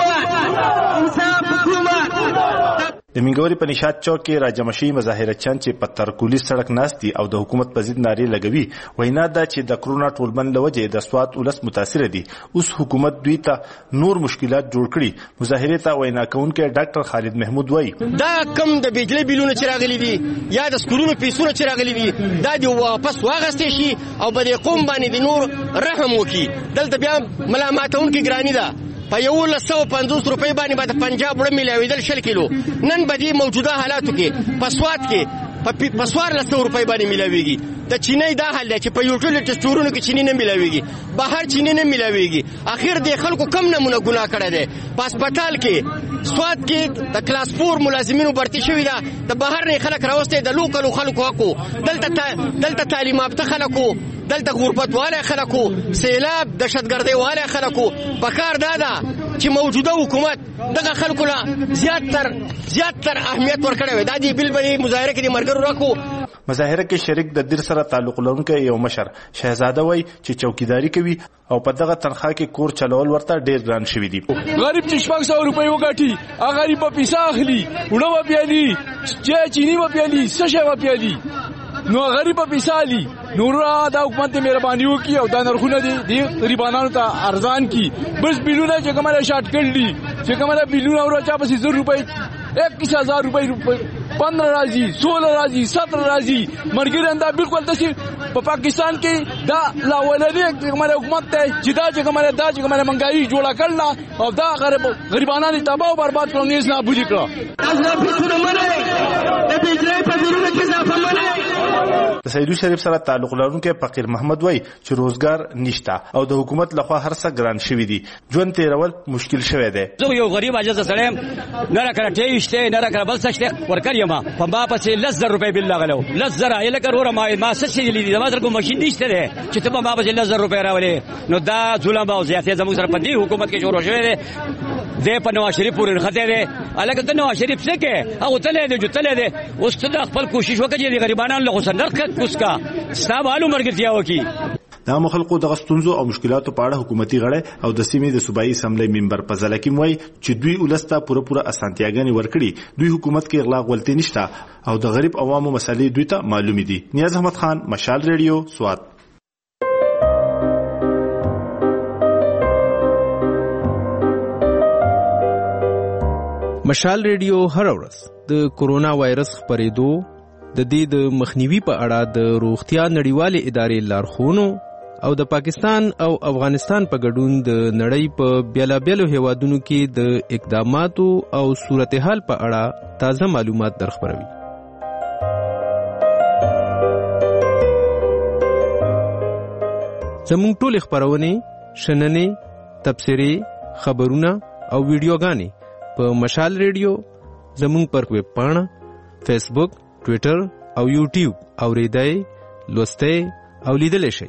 [SPEAKER 5] حکومت
[SPEAKER 18] د منګوري په نشاط چوک کې راجمشي مظاهرچیان چې په ترکولي سړک ناستي او د حکومت په ضد نارې لګوي. وینا ده چې د کرونا ټولبند لوجه د سواد ولس متاثر دي. اوس حکومت دوی ته نور مشکلات جوړ کړي. مظاهره ته وینا کوونکی ډاکټر خالد محمود وایي
[SPEAKER 19] دا کم د بجلی بیلونه چې راغلي دي یا د سکولونو پیسونه چې راغلي دي دا دی واپس واغستې شي او به قوم باندې د نور رحم وکړي. دلته بیا ملامتونکي ګرانی ده په 150 روپۍ باندې به د پنجاب وړ ملاویدل 100 کیلو. نن به دې موجوده حالاتو کې په سواد کې په 1400 روپۍ باندې ملاویږي. د چینی دا حل دی چې په یوټیلیټي سټورونو کې چینی نه ملاویږي، بهر چینی نه ملاویږي. اخر د خلکو کم نمونه ګناه کړی دی. په هسپتال کې سواد کې د کلاس 4 ملازمینو برتی شوي ده. د بهر نه خلک راوستي د لوکلو خلکو حقو دلته تعلیم یافته خلکو دلته غربت والا خلکو سیلاب دهشتګردي والا خلکو په کار دادا چې موجوده حکومت دغه خلکو لا زیاتر اهمیت ورکړی وي. دا دی بل بل مظاهره کې د مرګرو راکو.
[SPEAKER 18] مظاهره کې شریک د دیر سره تعلق لرونکي یو مشر شهزاده وای چې چوکیداری کوي او په دغه تنخواه کې کور چلول ورته ډیر ګران شوی دی.
[SPEAKER 20] غریب چې 600 روپۍ وګټي هغه غریب په پیسه اخلي وړو و پیالي چې چینی و پیالي سشه و پیالي نو غریب په پیسه علي نور دا حکومت مهرباني وکي او دا نرخونه دي غریبانو ته ارزان کی. بس بیلونه چې کومه شارټ کړلی چې کومه بیلونه ورچا په 100 روپۍ 21000 روپۍ 15 راځي 16 راځي 17 راځي مرګران دا بالکل داسي په پاکستان کې دا لاولنی کومه حکومت ته چې دا چې کومه منګایي جوړه کړل او دا غریبانو تباہ او برباد کړو نه اسنا بوجي کړو.
[SPEAKER 5] تاسو په څه منئ د بجلی په بیلونو کې اضافه منئ.
[SPEAKER 18] د سیدو شریف سره تعلق لرونکي فقیر محمد وای چې روزګار نشته او د حکومت لخوا هر څه ګران شوی دی. ژوند تیرول مشکل شوی دی.
[SPEAKER 21] زه یو غریب عاجز سړی نه راکړه ټیشته نه راکړه بل څه ورکړ یم په ما پسې 100 روپۍ بل لغلو 100 الکه ورو ما څه شي لیدي ما سره کوم ماشين نشته دی چې ته ما پسې 100 روپۍ راولې. نو دا ظلم او زیاتې زموږ سره په دې حکومت کې شروع شوی دی. د په نواز شریف پورې خطر دی الکه ته نواز شریف څه کې او تلې دی جو تلې دی اوس ته خپل کوشش وکړي د غریبانو له غوسندر کوسکا ستاب علو مرګتیا وکي.
[SPEAKER 18] دا مخلقو د غستونزو او مشکلاتو په اړه حکومتي غړي او د سیمې د صوبایي اسمبلی ممبر په ځلکیم وای چې دوی ولسته پوره اسانتیاګانې ورکړي. دوی حکومت کې اغلا غلطي نشته او د غریب عوامو مسلې دوی ته معلومې دي. نیاز احمد خان مشال ریډیو سواد.
[SPEAKER 22] مشال ریډیو هر ورځ د کورونا وایرس خپرېدو د دې د مخنیوي په اړه د روغتیا نړیوالې ادارې لارښوونو او د پاکستان او افغانستان په ګډون د نړۍ په بیلابیلو هیوادونو کې د اقداماتو او صورتحال په اړه تازه معلومات درخبروي. زموږ ټول خبرونه شننې تبصرې خبرونه او ویډیوګانې په مشال ریډیو زموږ پر ویب پاڼه فیسبوک ټویټر او یوټیوب اوریدای لوستای او لیدل شي.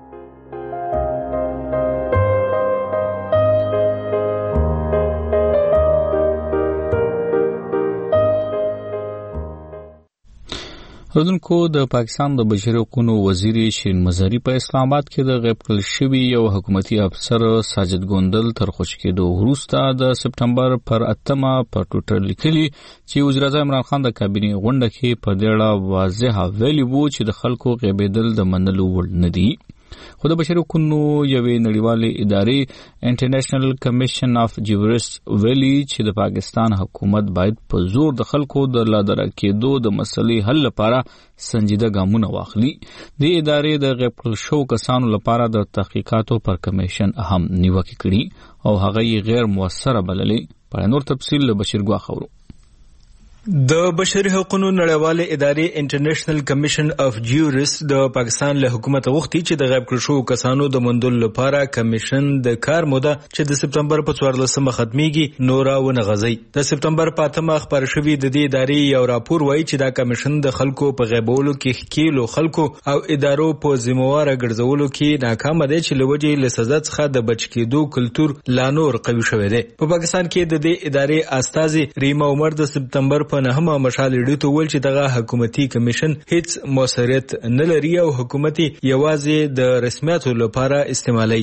[SPEAKER 1] اردوونکو د پاکستان د بشري حقوقو وزیر شیرین مزاری په اسلام آباد کې د غیب کړل شوی یو حکومتي افسر ساجد ګوندل تر خوش کېدو وروسته د سپټمبر پر 8 په ټویټر لیکلي چې وزیر اعظم عمران خان د کابینې غونډه کې په دې اړه واضح ویلي وو چې د خلکو غیبېدل د منلو وړ نه دي. خو د بشري حقوقو یوې نړیوالې ادارې انټرنیشنل کمیشن اف جورنالست ویلي چې د پاکستان حکومت باید په زور د خلکو د لادرا کېدو د مسلې حل لپاره سنجیده ګامونه واخلي. د ادارې د غیب کړل شوو کسانو لپاره د تحقیقاتو پر کمیشن اهم نیوکې کړي او هغه یې غیر موثره بللې. په نور تفصیل له بشیر ګوا خبرو.
[SPEAKER 2] د بشري حقوقو نړیوالې ادارې انټرنیشنل کمیشن اف جیورس د پاکستان له حکومت غوښتي چې د غیب کړل شوو کسانو د موندلو لپاره کمیشن د کار موده چې د سپتمبر په 14مه ختميږي نورا ونغځي. د سپتمبر په 8مه خبر شوی د دې ادارې یو راپور وایي چې دا کمیشن د خلکو په غیبولو کې ښکیلو خلکو او ادارو په ذمہواره ګرځولو کې ناکام دي چې لوجې له سزا څخه د بچ کېدو کلچر لا نور قوي شوی دی. په پاکستان کې د دې ادارې استاذي ریما عمر د سپتمبر په نهمه مشال ریډیو ته ویل چې دغه حکومتي کمیشن هیڅ موثریت نه لري او حکومتي یوازې د رسمیاتو لپاره استعمالي.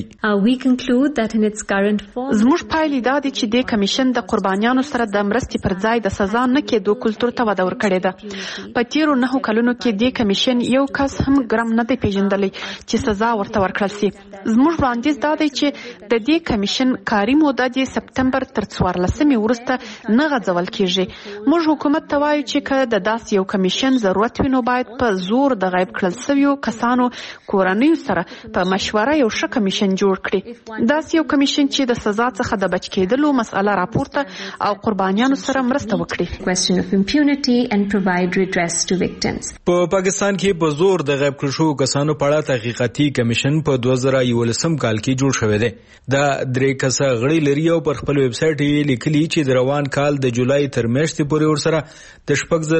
[SPEAKER 7] زموږ پایلې دا دي چې د کمیشن د قربانیانو سره د مرستې پر ځای د سزا نه کېدو کلچر ته وده ورکړې ده. په تیرو 9 کلونو کې د کمیشن یو کس هم ګرام نه دی پیژندلی چې سزا ورته ورکړل شي. زموږ وړاندیز دا دی چې د دې کمیشن کاري موده د سپتمبر تر 14مې وروسته نه غځول کیږي. موږ حکومت ته وایو چې که د داس یو کمیشن ضرورت وي نو باید په زور د غیب کړل شویو کسانو کورنیو سره په مشوره یو ښه کمیشن جوړ کړي. داس یو کمیشن چې د سزا څخه د بچ کېدلو مسأله راپورته او قربانیانو سره مرسته وکړي.
[SPEAKER 2] په پاکستان کې په زور د غیب کړل شویو کسانو په اړه تحقیقاتي کمیشن په 2011 کال کې جوړ شوی دی. دا 3 کسه غړي لري او پر خپل ویب سټ یې لیکلي چې د روان کال د جولای تر میاشتې پورې ورسره د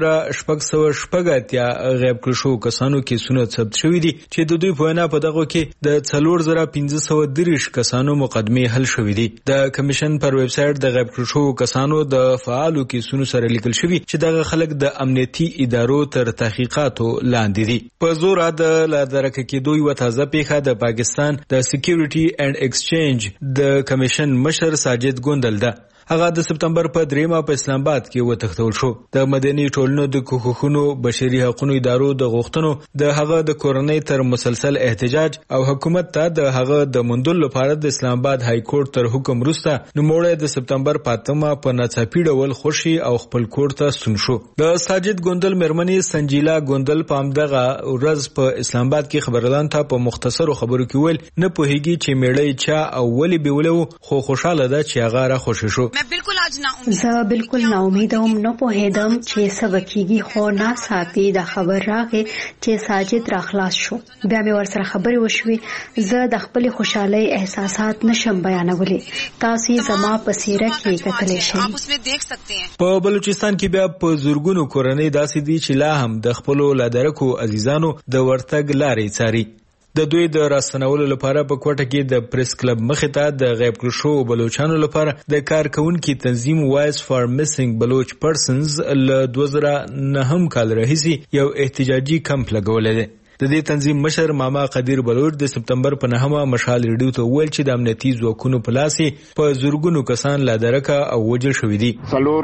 [SPEAKER 2] 6,680 غیب کړل شوو کسانو کیسونه ثبت شوي دي چې د دوی په وینا په دغه کې د 4,530 کسانو مقدمې حل شوي دي. د کمیشن پر ویب سټ د غیب کړل شوو کسانو د فعالو کیسونو سره لیکل شوي چې دغه خلک د امنیتي ادارو تر تحقیقاتو لاندې دي. په زور د لادرک کېدو یو تازه پیښه د پاکستان د سکیورټي اینڈ ایکسچینج د کمیشن مشر ساجد ګوندل ده. هغه د سپتمبر په 3مه په اسلام آباد کې وتښتول شو. د مدني ټولنو د حقوقو بشري حقوقو ادارو د غوښتنو د هغه د کورنۍ تر مسلسل احتجاج او حکومت ته د هغه د موندلو لپاره د اسلام آباد های کورټ تر حکم وروسته نوموړی د سپتمبر 8مه په ناڅاپي ډول خوشي او خپل کور ته ستون شو. د ساجد ګوندل مېرمنې سنجیلا ګوندل په همدغه ورځ په اسلام آباد کې خبريالان ته په مختصرو خبرو کې ویل نه پوهیږي چې میړی چا او ولی بیولو خو خوشاله ده چې هغه را خوشی شو.
[SPEAKER 23] زه بالکل نا امید وم، نه پوهېدم چې څه به کېږي، خو ناڅاپي دا خبر راغی چې ساجد را خلاص شو. بیا مې ورسره خبرې وشوې. زه د خپلې خوشحالۍ احساسات نشم بیانولی. تاسو زما په څیره کې کتلی شئ.
[SPEAKER 2] په بلوچستان کې بیا په زورګونو کورنۍ داسې دي چې لا هم د خپلو لادرکو عزیزانو د ورتګ لارې څاري. د دوی د راستنولو لپاره په کوټه کې د پریس کلب مخې ته د غیب کړل شوو بلوچانو لپاره د کارکونکو تنظیم وایس فار میسنګ بلوچ پرسنز له 2009 کال راهیسې یو احتجاجي کمپ لګولې ده. د دې تنظیم مشر ماما قدیر بلوچ د سپتمبر په 9مه مشال ریډیو ته ویل چې د امنیتي ځواکونو په لاس په زورګونو کسان لادرکه او وجل شوي دي.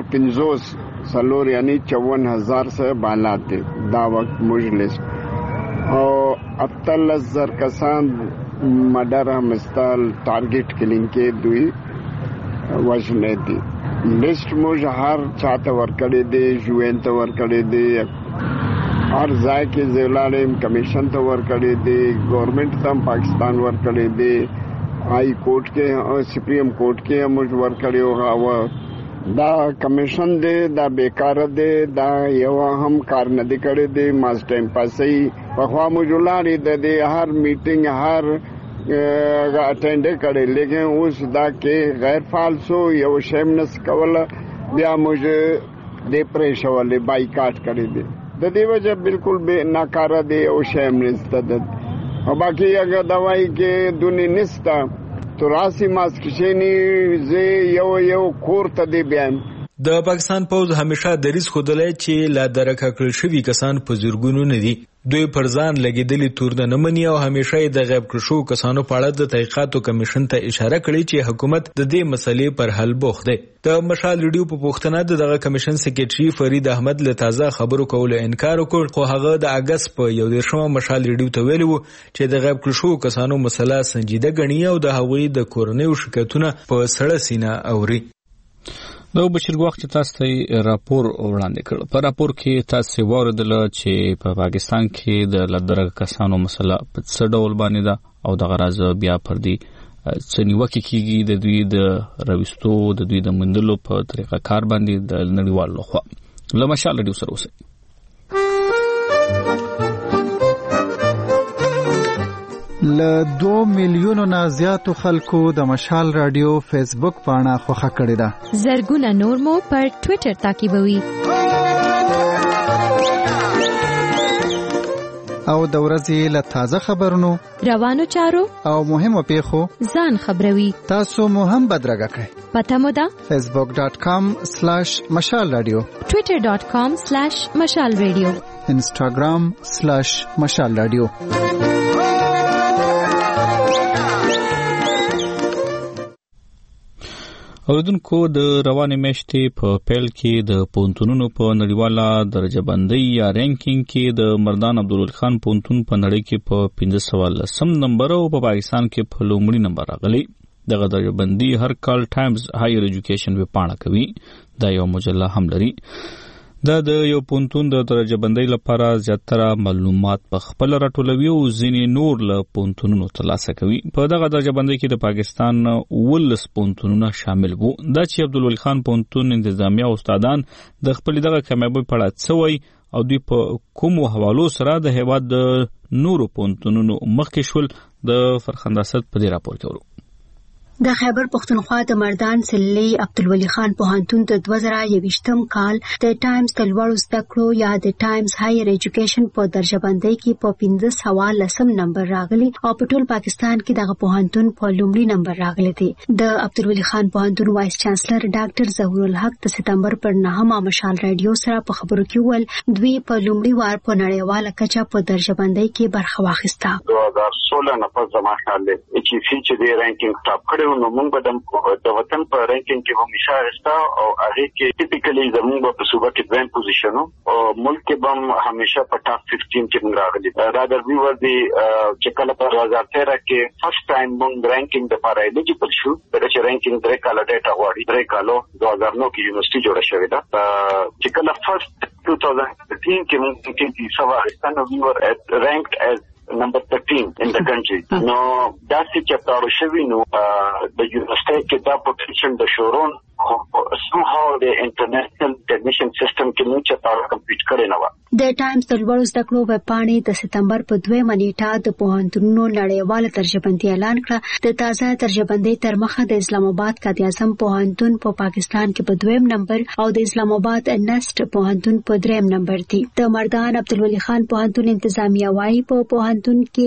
[SPEAKER 24] سلور یعنی 54,000 سے بالا دي دا وخت مجلس او 18,000 کسان مډر همستال ټارګټ کلینګ کې دوی وژنې دي. لیست موږ هر چاته ورکړې دي، جوین ته ورکړې دي، هر ځای کې زلالم کمیشن ته ورکړې دي، گورنمنت ته پاکستان ورکړې دي، هائی کورټ کې سپریم کورټ کې موږ ورکړې او دا کمیشن دی دا بیکار دی، دا یو هم کار نه دی کړی دی. ماس ټایم پاسې په خوا موجولاري د هر میټینګ هر اټینډ کړي، لیکن اوس دا کې غیر فعال سو یو شیم نس کوله بیا موږ د پریشولې بایکاټ کړی دی. د دې وجه بالکل به ناکاره دی او شیم نسته ده. او باقي هغه دوايي کې دونی نسته تراسی ماسکشینی زی یو کور ته دی بیان.
[SPEAKER 2] د پاکستان پوز همیشه دریز خودلای چې لا درکه کړل شوی کسان په زورګونو نه دي. دوی پر ځان لګیدلی تور نه مني او همیشه د غیب کړل شوو کسانو په اړه د تحقیقاتو کمیشن ته اشاره کړې چې حکومت د دې مسلې پر حل بوخت دی. د مشال ریډیو په پوښتنه دغه کمیشن سکریټري فرید احمد له تازه خبرو کولو انکار وکړ، خو هغه د اگست په 11مه مشال ریډیو ته ویلي وو چې د غیب کړل شوو کسانو مسله سنجیده ګڼي او د هغوی د کورنیو شکایتونه په سړه سینه اوري.
[SPEAKER 1] د بشیر وخت تاسو ته راپور وړاندې کړ. په راپور کې تاسو ووردل چې په پاکستان کې د لدرغ کسانو مسله په څه ډول باندې ده او د غرض بیا پر دې څنیوکه کېږي د دوی د رويستو د دوی د مندلو په طریقه کار باندې د نړیوالو لخوا. له مشال رادیو سره اوسئ.
[SPEAKER 12] له 2 میلیونو نه زیاتو خلکو د مشال رادیو فیسبوک پاڼه خوښه کړې ده.
[SPEAKER 11] زرګونه نور مو پر ټوئیټر تعقیبوي.
[SPEAKER 12] او د ورځې له تازه خبرونو،
[SPEAKER 11] روانو چارو
[SPEAKER 12] او مهمو پیښو
[SPEAKER 11] ځان خبروي.
[SPEAKER 12] تاسو مو هم بدرګه کړئ.
[SPEAKER 11] پته مو ده
[SPEAKER 12] facebook.com/mashalradio،
[SPEAKER 11] twitter.com/mashalradio،
[SPEAKER 12] instagram/mashalradio.
[SPEAKER 1] اوریدونکو د روانې میاشتې په پیل کې د پونتونونو په نړیواله درجه بندۍ یا رینکینګ کې د مردان عبدالولي خان پونتون په نړۍ کې په 1510 نمبر او په پاکستان کې په لومړي نمبر راغلی. دغه درجه بندي هر کال ټایمز هایر ایجوکیشن ویبپاڼه کوي. دا یو مجله هم لري. دا د یو پونتون د درجه بندۍ لپاره زیاتره معلومات په خپل راټولوي او ځینې نور له پونتونونو ترلاسه کوي. په دغه درجه بندۍ کې د پاکستان 19 پونتونونه شامل وو. دا چې عبدالولي خان پونتون انتظامیه او استادان د خپل دغه کامیابی په اړه څه وایي او دوی په کومو حوالو سره د هیواد د نورو پونتونونو مخکې شول، د فرخنده اسد په دې راپور کې ورو.
[SPEAKER 23] د خیبر پختونخوا د مردان سلی عبدالولي خان پوهنتون د 2021 کال د ټایمز د لوړو زده کړو یا د ټایمز هایر ایجوکیشن په درجه بندۍ کې په 1510 نمبر راغلی او په ټول پاکستان کې دغه پوهنتون په لومړي نمبر راغلی دی. د عبدالولي خان پوهنتون وایس چانسلر ډاکټر ظهور الحق د سپتمبر پر 9 مشال رادیو سره په خبرو کې ول دوی په لومړي وار په نړیواله کچه په درجه بندۍ کې برخه واخیسته.
[SPEAKER 24] 2016 نه په زمانه کې چې د رانکینګ ټاپ کړو نو موږ به د وطن په رانکینګ کې هم نشاسته او هغه کې ټیپیکلی زموږ په صوبه کې دویم پوزیشن او ملک کې هم همیشه په ټاپ 15 کې موږ راغلي. دا د ویور دی چې کله په 2013 کې فرست ټایم موږ رانکینګ د لپاره الیجیبل شو. دا چې رانکینګ درې کاله ډیټا غواړي. درې کالو 2009 کې یونیورسيټي جوړه شوې ده. چې کله فرست 2013 کې موږ کې سوالستان ویور ranked as number 13 in the country. No, that's it. Chapter شوی نو د یونیورسيټي کې دا پوتنشل د شورون somehow the international admission system کې موږ چاته کمپیټ کړی نه و.
[SPEAKER 23] د ټایمز د لوړو زده کړو ویبپاڼې د سپتمبر په 2 نیټه د پوهنتونونو نړیواله درجه بندي اعلان کړه. د تازه درجه بندي تر مخه د اسلام آباد قائد اعظم پوهنتون په پاکستان کې په 2 نمبر او د اسلام آباد نست پوهنتون په 3 نمبر دي. د مردان عبدالولي خان پوهنتون انتظامیه وايي په پوهنتون کې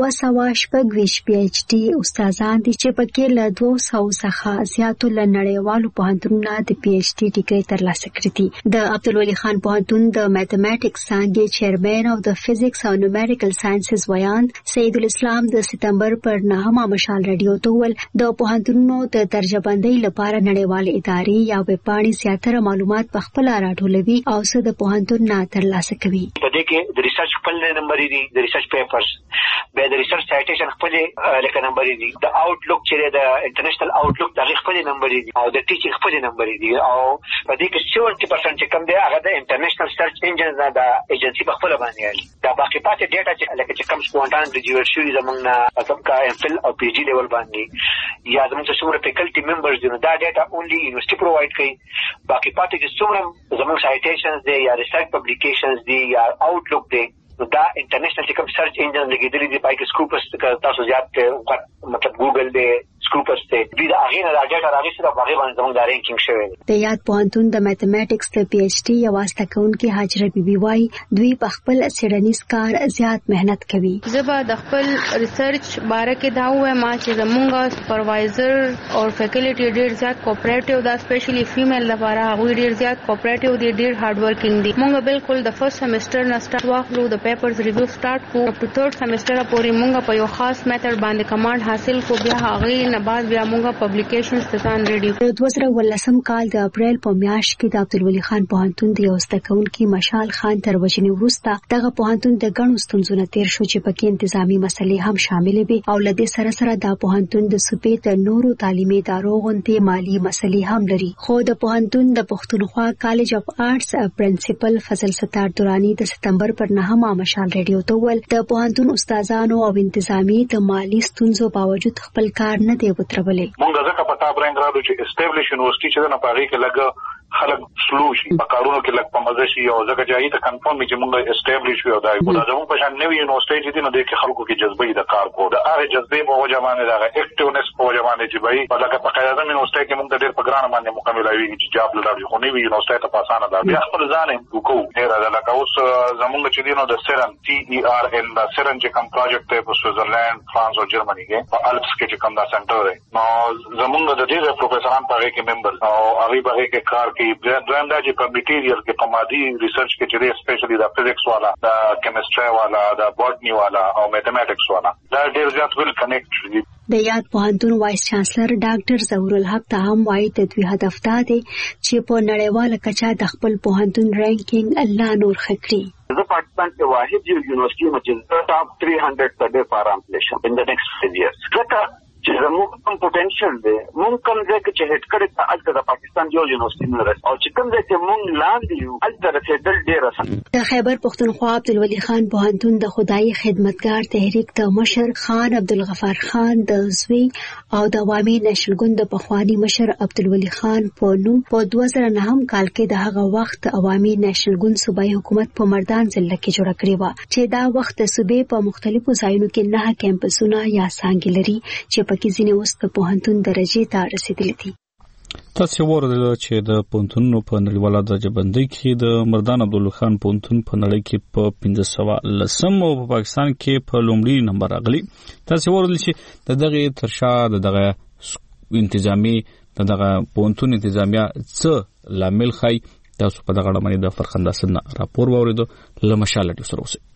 [SPEAKER 23] 226 پی ایچ ډي استادان دي چې پکې له 200 څخه زیاتو نړیوالو پوهنتونونو د پی ایچ ډي ډیګري ترلاسه کړې دي. د عبدالولي خان پوهنتون د میتھمیټکس څانګې چیرمن او د فزیکس او نومریکل ساينسز ویان سید الاسلام د سپتمبر پر 9 مشال رادیو ته ول د پوهنتونونو د درجه بندۍ لپاره نړیوالې ادارې یا ویبپاڼې زیاتره معلومات په خپل راټولوي او څه د پوهنتون نه ترلاسه کوي.
[SPEAKER 3] په دې کې د ریسرچ خپل نمبر دي، د ریسرچ پیپرز به د ریسرچ سایټیشن خپل لکه نمبر دي، د آوټلوک چې د انټرنیشنل آوټلوک د خپل نمبر دي او د ټیچینګ خپل نمبر دي او په دې کې 70% چې کم دی هغه د انټرنیشنل سرچ انجنز د ایجنسی په خپل باندې علي. دا باقي پاتې ډیټا چې لکه چې کم سپونټان ګریجویټ شوي زمونږ نه مطلب کا ایم فل او پی جی لیول باندې یا زمونږ څومره فیکلټي ممبرز دي دا ډیټا اونلی یونیورسيټي پرووایډ کوي. باقي پاتې چې څومره زمونږ سایټیشنز دي یا ریسرچ پبلیکیشنز دي یا آوټلوک دي دا انټرنیشنل چې کوم سرچ انجن لګیدلې دي پای کې سکوپس تاسو زیات مطلب ګوګل دی سکوپس ته دې د هغه نه راځي راځي دا هغه باندې زموږ د رینکینګ شوی دی.
[SPEAKER 23] د یاد پوهنتون د میتھمیټکس د پی ایچ ډي یا واسطه کوونکې حاجره بیبي وايي دوی په خپل سیډنیز کار زیات مهنت کوي.
[SPEAKER 4] زبا د خپل ریسرچ باره کې دا وایم چې زموږ سپروایزر او فیکلټي ډیر زیات کوپریټیو دا سپیشلی فیمیل لپاره هغه ډیر زیات کوپریټیو دي، ډیر هارډ ورکینګ دي. موږ بالکل د فرست سیمستر نه سٹارټ واخلو د پیپرز ریویو سٹارټ کو اپ ټو تھرډ سیمستر پورې موږ په یو خاص میتھډ باندې کمانډ حاصل کو بیا هغه نه بعد بیا موږ پبلیکیشنز ته ځان ریډي. د 2018 کال د اپریل په میاشت کې د عبدالولي خان پوهنتون د یو زده کوونکي مشال خان تر وژنې وروسته دغه پوهنتون د ګڼو ستونزو نه تیر شو چې پکې انتظامی مسلې هم شاملې وي او له دې سره سره دا پوهنتون د صوبې د نورو تعلیمي ادارو غونډې مالی مسلې هم لري. خو د پوهنتون د پښتونخوا کالج اف آرټس پرنسپل فضل ستار دورانی د سپتمبر پر 9 مشال رادیو ته ول د پوهنتون استادانو او انتظامی د مالی ستونزو باوجود خپل کار نه دی وترولې.
[SPEAKER 6] مونږ ځکه په تاب رنګ راځو چې اسټابلیش یونیورسيټي چې نه پاره کې لګ خلک سلو شي په کارونو کې لږ په مزه شي او ځکه چې ته کنفرم چې موږ اسټابلیش یو دا زموږ په شان نوې یونیورسيټي چې دینو د خلکو کې جذبې د کار کو د هغه جذبې په وجه باندې دا اکټیونس په وجه باندې چې به په لکه په قاعده یونیورسيټي کې موږ ډېر په ګران باندې مکمل وي چې جاب لري خو نوې یونیورسيټي ته پاسانه دا بیا خپل ځان وکړو ډېر دا لکه اوس زموږ چې دینو د سرن TERN د سرن چې کوم پروجیکټ ته په سویټزرلند فرانس او جرمني کې په الپس کې چې کوم دا سنټر دی نو زموږ د دې پروفیسوران په کې ممبر او هغه به کې کار کوي دویم دا چې په میټیریل کې په مادي ریسرچ کې چې اسپیشلی د فزکس والا د کیمستري والا د بوټنی والا او میتھمیټکس والا دا ډېر زیات ویل کنیکټ دي.
[SPEAKER 23] د یاد پوهنتون وایس چانسلر ډاکټر ظهور الحق ته هم وایي د دوی هدف دا دی چې په نړیواله کچه د خپل پوهنتون رانکینګ الله نور خکړي.
[SPEAKER 3] زه پاکستان کې واحد یو یونیورسيټي چې ټاپ 300 ته د پارامپلیشن ان د نیکسټ 5 ایئرز ځکه چې زموږ کوم پوتنشل دی مونږ کوم ځای کې چې هټ کړی ته الته د پاکستان یو یونیورسيټي نه راځي او چې کوم ځای کې مونږ لاندې یو الته رسیدل ډېر اسانه.
[SPEAKER 23] د خیبر پختونخوا عبدالولي خان پوهنتون د خدای خدمتګار تحریک د مشر خان عبدالغفار خان د زوی او د عوامي نېشنل ګوند د پخوانی مشر عبدالولي خان په نوم په 2009 کال کې د هغه وخت عوامي نېشنل ګوند صوبایي حکومت په مردان ضلع کې جوړ کړی و چې دا وخت د صوبې په مختلفو ځایونو کې 9 کیمپسونه یا څانګې لري چې پکې ځینې اوس د پوهنتون درجې ته رسیدلي دي.
[SPEAKER 1] تاسو ورته چې د پوهنتونونو په نړیواله درجه بندۍ کې د مردان عبدالله خان پوهنتون په نړۍ کې په 1510 او په پاکستان کې په لومړي نمبر راغلی. تاسو ورته چې دغه ترشا دغه انتظامی دغه پوهنتون انتظامیه څه لامل خای تاسو په دغه اړه د فرخنده سن راپور واوریدو لمشاله سره اوسه.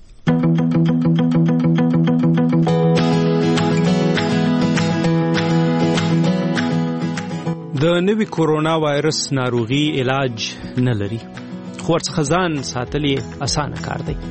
[SPEAKER 22] د نوي کورونا وایرس ناروغي علاج نه لري خو ورڅخه ځان ساتل یې اسانه کار دی.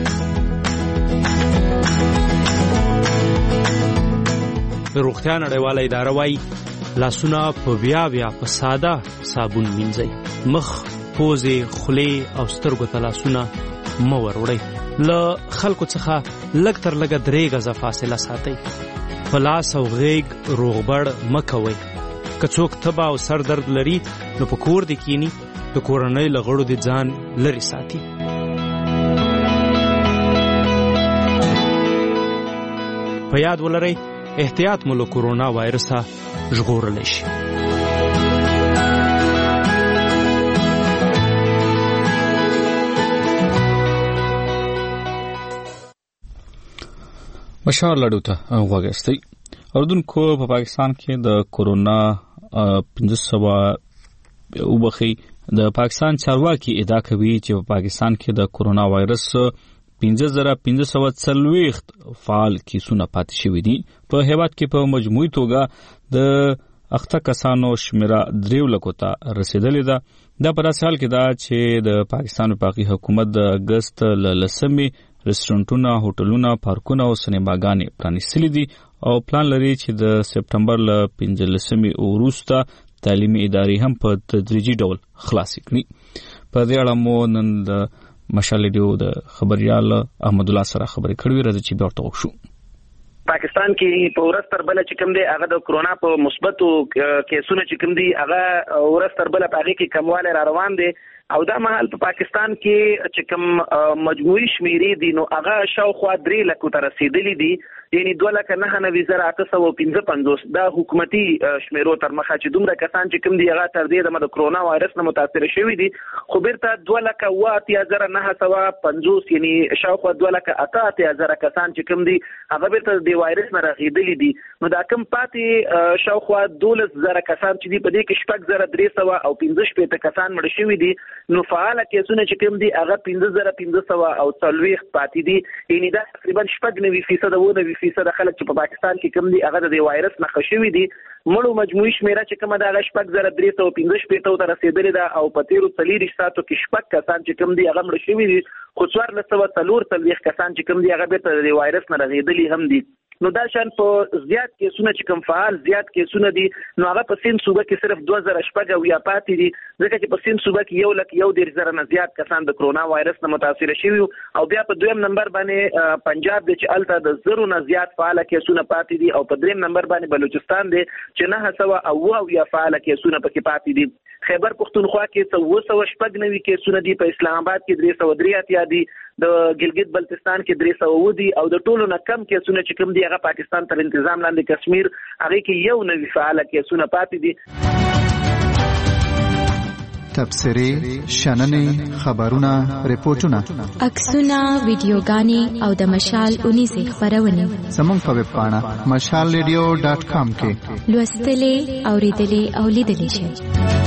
[SPEAKER 22] د روغتیا نړیواله اداره وايي لاسونه په بیا په ساده صابون مینځئ. مخ، پوزې، خولې او سترګو ته لاسونه مه وروړئ. له خلکو څخه لږ تر لږه 3 غزه فاصله ساتئ. په لاس او غېږ روغبړ مه کوئ. که څوک تبه او سر درد لري نو په کور دې کینی د کورنۍ له غړو دې ځان لرې ساتي. په یاد ولرئ احتیاط مو له کورونا وایرسه ژغورلی شي.
[SPEAKER 1] مشال لړو ته وګورئ. اردوونکو په پاکستان کې د کورونا 1500 وبخي د پاکستان چارواکي ادعا کوي چې په پاکستان کې د کورونا وایرس 1540 فعال کیسونه پاتې شوي دي. په هیواد کې په مجموعي توګه د اخته کسانو شمیره 3 لکو ته رسیدلې ده. دا په داسې حال کې ده چې د پاکستان وفاقي حکومت د اگست لسمې ریسټورانټونه، هوټلونه، پارکونه او سینماګانې پرانیستلي دي او پلان لري چې د سپټمبر ل 15 وروسته تعلیمي ادارې هم په تدریجي ډول خلاص کړي. په دې اړه مو نن د مشال ریډیو د خبريال احمد الله سره خبرې کړې راځي چې بیا ورته وشو.
[SPEAKER 9] پاکستان کې په ورځ تر بل چې کوم دی هغه د کرونا په مثبتو کیسونه چې کوم دی هغه ورځ تر بل په هغه کې کمواله را روان دي او دا مهال په پاکستان کې چې کوم مجموعي شمیرې دي نو هغه شاوخوا 3 لکو ته رسیدلي دي. یعنی 2,99,855 دا حکومتي شمیرو تر مخه چې دومره کسان چې کوم دي هغه تر دې د کرونا وایرس نه متاثر شوي دي خو بیرته 2,08,950 یعنی شاوخوا 2,08,000 کسان چې کوم دي هغه بیرته د وایرس نه راغلي دي. نو دا کوم پاتې شاوخوا 12,000 کسان چې دي په دې کې 6,300 او 15 کسان مړ شوي دي. نو فعال کیسونه چې کوم دي هغه 15,500 او 40 پاتې دي. یعنی دا تقریبا 9% فیصد خلک چې په پاکستان کې کوم دي هغه د وایرس نه خښوي دي. مړو مجموعي شمیره چې کومه دا 6,315 ته رسیدلې ده او په 13 ساعتو کې 6 کسان چې کوم دي هغه مړ شوي دي خو 4,440 کسان چې کوم دي هغه به د وایرس نه رغېدلي هم دي. نو دا شان په زیات کیسونه چې کوم فعال زیات کیسونه دي نو هغه په سین صوبه کې صرف 2000 شپږ او یا پاتې دي. ځکه چې په سند صوبه کې 1,1,000 نه زیات کسان د کرونا وایرس نه متاثر شوي او بیا په دویم نمبر باندې پنجاب دی چې الته د 1,000 نه زیات فعال کیسونه پاتې دي او په دریم نمبر باندې بلوچستان دی چې 900 فعال کیسونه پکې پاتې دي. خیبر پختونخوا کې 290 کیسونه دي، په اسلام آباد کې 383 دي، د ګلګت بلتستان کې 300 دي او د ټولو نه کم کیسونه چې کوم دي هغه پاکستان تر انتظام لاندې کشمیر هغه کې 1 فعال کیسونه پاتې دي.
[SPEAKER 12] تبصرې، شننې، خبرونه، ریپورتونه،
[SPEAKER 11] عکسونه، ویډیوګانې او د مشال 19 خبرونه
[SPEAKER 12] زموږ په ویب پاڼه mashalradio.com کې
[SPEAKER 11] لوستلې، اوریدلې او لیدلې شئ.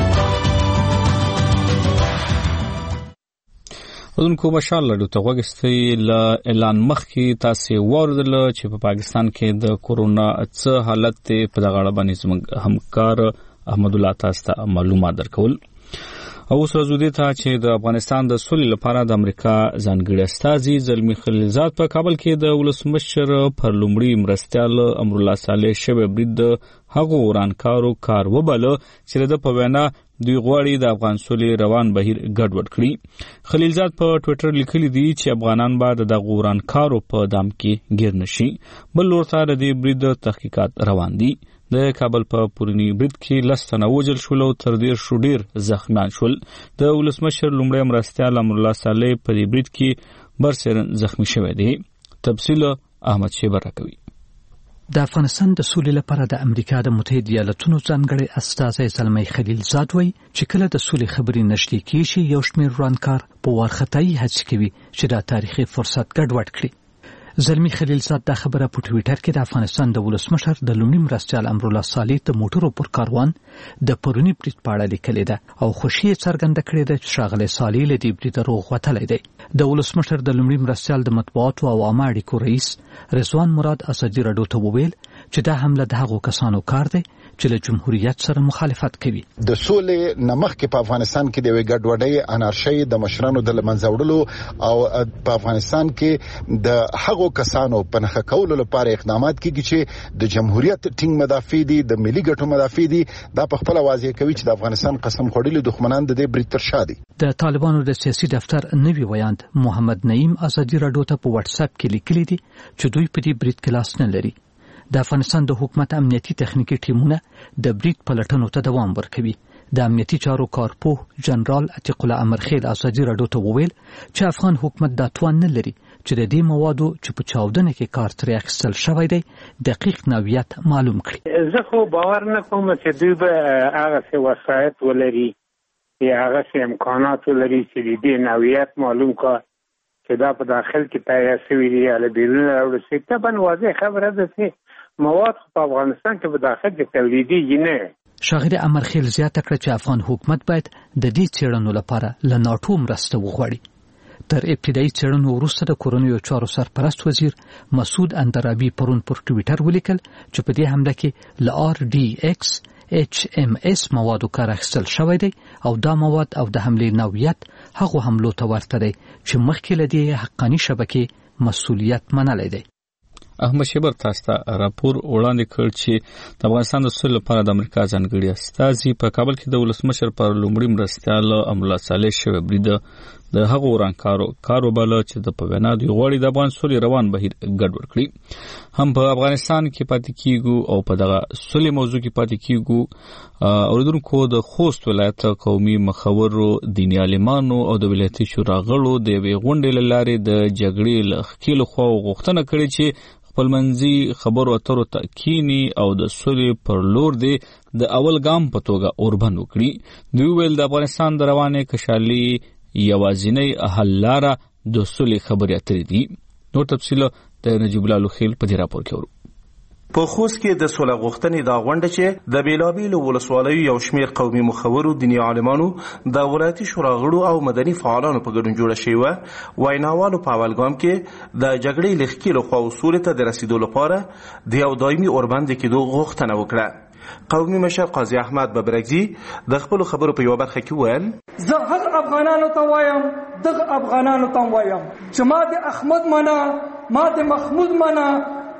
[SPEAKER 1] ودونکو مشال لرو ته وګستې ل اعلان مخکې تاسو وردل چې په پاکستان کې د کورونا څه حالت په دغه اړه باندې زموږ همکار احمد الله تاسو ته معلومات درکول. او اوس راځو دې ته چې د افغانستان د سولې لپاره د امریکا ځانګړي استازي زلمی خلیلزاد په کابل کې د ولسمشر پر لومړي مرستیال امرالله صالح شوی برید د هغو ورانکارو کار وباله چې د په وینا دوی غواړي د افغان سولې روان بهیر ګډوډ کړي. خلیلزاد په ټوئیټر لیکلي دي چې افغانان باید د ورانکارو په دام کې گیر نشي. بل لورته د دې برید تحقیقات روان دي. د کابل په پورنی برید کې 10 تنه وژل شول او تر ډیر زخمیان شول. د ولسمشر لومړی مرستیال امرالله صالح په دې برید کې برسېرن زخمی شوی دی. تفصیل احمد شیبر راکوي.
[SPEAKER 8] د افغانستان د سولې لپاره د امریکا د متحده ایالاتونو ځانګړي استازی زلمی خلیلزاد وایي چې کله د سولې خبرې نشته کېږي یو شمېر ورانکار په وارخطایي هڅې کوي چې دا تاریخي فرصت ګډوډ کړي. زلمی خلیلزاد دا خبره په ټوئیټر کې د افغانستان د ولسمشر د لومړي مرستیال امرالله صالح د موټرو پر کاروان د پرونی برید په اړه لیکلې ده او خوشي څرګنده کړې ده چې ښاغلی صالح له دې برید روغ وتلی دی. د ولسمشر د لومړي مرستیال د مطبوعاتو او عامه اړیکو رئیس رضوان مراد اسدي راډیو ته وویل چې دا حمله د هغو کسانو کار دی چې له جمهوریت سره مخالفت کوي.
[SPEAKER 10] د سولې نمخ کې په افغانستان کې د ګډوډۍ انارشي د مشرانو د لمنځه وړلو او په افغانستان کې د هغو کسانو په نخښه کولو لپاره اقدامات کیږي چې د جمهوریت ټینګ مدافع دي، د ملي ګټو مدافع دي. دا په خپل واضح کوي چې د افغانستان قسم خوړلي دښمنان د دې برید تر شا دي.
[SPEAKER 8] د طالبانو د سیاسي دفتر نوی ویاند محمد نعیم اسدي راډیو ته په واتس اپ کې لیکلي دي چې دوی په دې برید کې لاس نه لري. د افغانستان د حکومت امنیتي تخنیکی ټیمونه د برید پلټنو ته دوام ورکوي. د امنیتي چارو کارپوه جنرال عتیق الله امرخیل اسدي راډیو ته وویل چې افغان حکومت دا توان نه لري چې د دې موادو چې په چاودنه کې کار ترې اخیستل شوی دی دقیق نوعیت معلوم کړي.
[SPEAKER 13] زه خو باور نه کوم چې دوی به هغه څه وسایط ولري یا هغه څه امکانات ولري چې د دې نوعیت معلوم کا چې دا په داخل کې تیار شوی دی یا له بیرون راوړل شوی. طبعا واضح خبره ده چې مواد په افغانستان کې په داخل کې تولیدي نه.
[SPEAKER 8] شاغر امرخیل زیاته کړه چې افغان حکومت باید د دې څېړنو لپاره له ناټو مرسته وغواړي. تر ابتدایي څېړنو وروسته د کورونیو چارو سرپرست وزیر مسعود اندرابي پرون پر ټوئیټر ولیکل چې په دې حمله کې ل RDX HMS موادو کار اخیستل شوی دی او دا مواد او د حملې نوعیت هغو حملو ته ورته دی چې مخکې له دې حقاني شبکې مسؤلیت منلی دی.
[SPEAKER 1] احمد شیبر تاسو ته راپور وړاندې کړ چې د افغانستان د سولې لپاره د امریکا ځانګړي استازي په کابل کې د ولسمشر پر لومړي مرستیال امرالله صالح شوی برید د هغو ورانکارو کار وباله چې د په وینا دوی غواړي د افغان سولې روان بهیر ګډوډ کړي. هم په افغانستان کې پاتې کیږو او په دغه سولې موضوع کې پاتې کیږو. اوریدونکو د خوست ولایت قومي مخورو دیني عالمانو او د ولایتي شورا غړو د یوې غونډې له لارې د جګړې له ښکېلو خواو غوښتنه کړې چې خپلمنځي خبرو اترو ته کینی او د سولې پر لور دی د اول ګام په توګه اوربند وکړي. دوی ویل د افغانستان د روانې کشالي یوازینۍ حل لاره د سولې خبرې اترې دي. نور تفصیل د نجیب الله لوخیل په دې راپور کې ورو.
[SPEAKER 18] په خوست کې د سوله غوښتنې دا غونډه چې د بیلابیلو ولسوالیو یو شمېر قومي مخورو دیني عالمانو د ولایتي شورا غړو او مدني فعالانو په ګډون جوړه شوې وه. ویناوالو په اول ګام کې د جګړې له ښکېلو خواو سولې ته د رسیدو لپاره د یو دایمي اوربند کېدو غوښتنه وکړه. قومي مشر قاضي احمد ببرګزي د خپلو خبرو په یوه برخه کې وویل
[SPEAKER 14] زه هغه افغانانو ته وایم دغه افغانانو ته وایم چې ما د احمد منه ما د محمود منه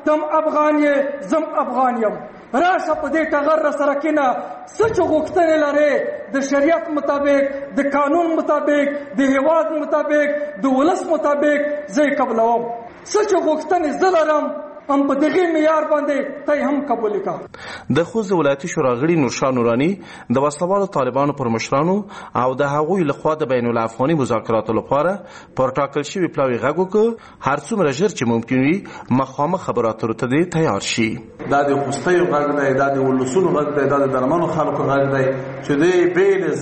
[SPEAKER 14] تم افغان یې زم افغان یم راشه په دې ټغر سره کینه څه چې غوښتنې لرې د شریعت مطابق د قانون مطابق د هیواد مطابق د ولس مطابق زه یې قبلوم څه چې غوښتنې زه لرم هم په دغه معیار باندې ته هم قبول کړه.
[SPEAKER 18] د خوست ولایتي شورا غړي نورشاه نورانی د وسلوالو طالبانو پر مشرانو او د هغوی لخوا د بین الافغاني مذاکراتو لپاره پر ټاکل شوي پلاوي غږ وکړ هر څومره ژر چې ممکن وي مخامخ خبرو اترو ته تیار شي.
[SPEAKER 15] دا د خوستیو غږ دی، دا د ولسونو غږ دی، دا د درمنو خلکو غږ دی چې د بیل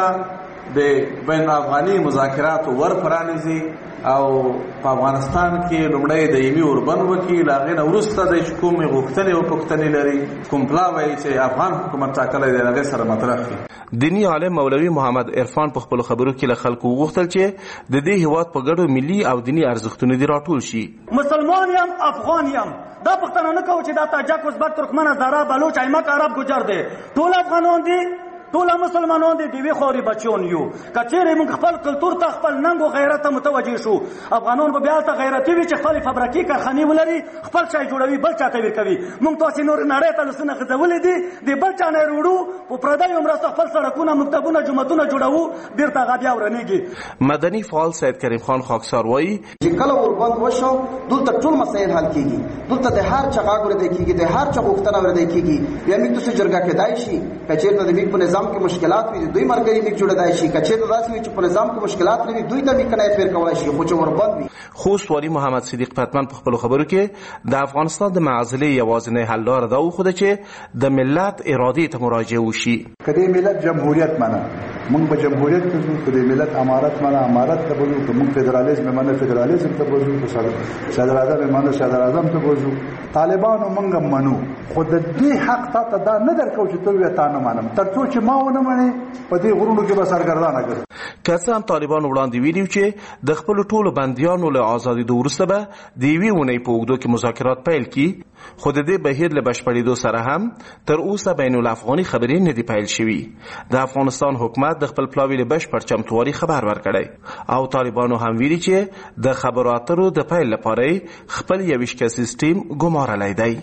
[SPEAKER 15] زنده د بین الافغاني مذاکراتو ور پرانیزي او په افغانستان کې لومړی د ایمي اوربن وکیل هغې نه وروسته د کومې غوښتنې او پوښتنې لري کوم پلاوی چې افغان حکومت ټاکلی دی هغې سره مطرح کړي.
[SPEAKER 18] دیني عالم مولوي محمد عرفان په خپلو خبرو کې له خلکو وغوښتل چې د دې هیواد په ګډو ملي او دیني ارزښتونه دې راټول شي.
[SPEAKER 16] مسلمان یم افغان یم دا پښتنه نه کوو چې دا تاجک ازبک ترکمن هزاره بلوچ ایمک عرب ګجر دی ټول افغانان دي ټول مسلمانان دي دیوی خوري بچون یو کچېره موږ خپل کلتور ته خپل ننګ او غیرت ته متوجه شو افغانان به بیا ته غیرتي وي چې خپل فابریکې کارخانې ولري خپل شای جوړوي بل چاته ورکوي موږ تاسو نور نړۍ ته لسنه غځولې دي د بل چا نه وروړو په پردیو مرسته خپل سړکونه مکتبونه جوماتونه جوړوو بیرته غبیا ورنيږي.
[SPEAKER 18] مدني فعال سید کریم خان خاکسار وایي
[SPEAKER 17] چې کله وربند وشو دلته ټول مسایل حل کیږي دلته د هر چا غاګور دی کیږي د هر چا غوښتنه ور دی کیږي یا موږ تاسو جرګه کېدای شي کچېرته د موږ په نظام کې مشکلات وي دوی مرګري موږ جوړدای شي کچېرته داسې وي چې په نظام کې مشکلات نه وي دوی ته موږ کنایت ور کولای شي خو چې وربند وي.
[SPEAKER 18] خوست والی محمد صدیق پتمن په خپل خبرو کې د افغانستان د معزله یوازینی حل لار دا وخت چې د ملت ارادې ته مراجعه وشي.
[SPEAKER 19] کله ملت جمهوریت منه موږ به جمهوریت ته ځو کله ملت امارت منه امارت ته وځو که موږ فدرالیزم منه فدرالیزم ته وځو صدر اعظم منه صدر اعظم ته وځو طالبانو موږ منو خو د دې حق ته دا نه درکو چې ته تا نه منم ترڅو چې ما ونه منې په دې غرونو کې به سرګردانه کړ.
[SPEAKER 18] که څه هم طالبانو وړاندې ویلي چې د خپلو ټولو بندیانو له ازادېدو وروسته به د یوې اونۍ په اوږدو کې مذاکرات پیل کړي خو د دې بهیر له بشپړېدو سره هم تر اوسه بین الافغاني خبرې نه دي پیل شوي. د افغانستان حکومت د خپل پلاوي له بشپړ چمتووالي خبر ورکړی او طالبانو هم ویلي چې د خبرو اترو د پیل لپاره خپل یویشت کسیز ټیم ګمارلی دی.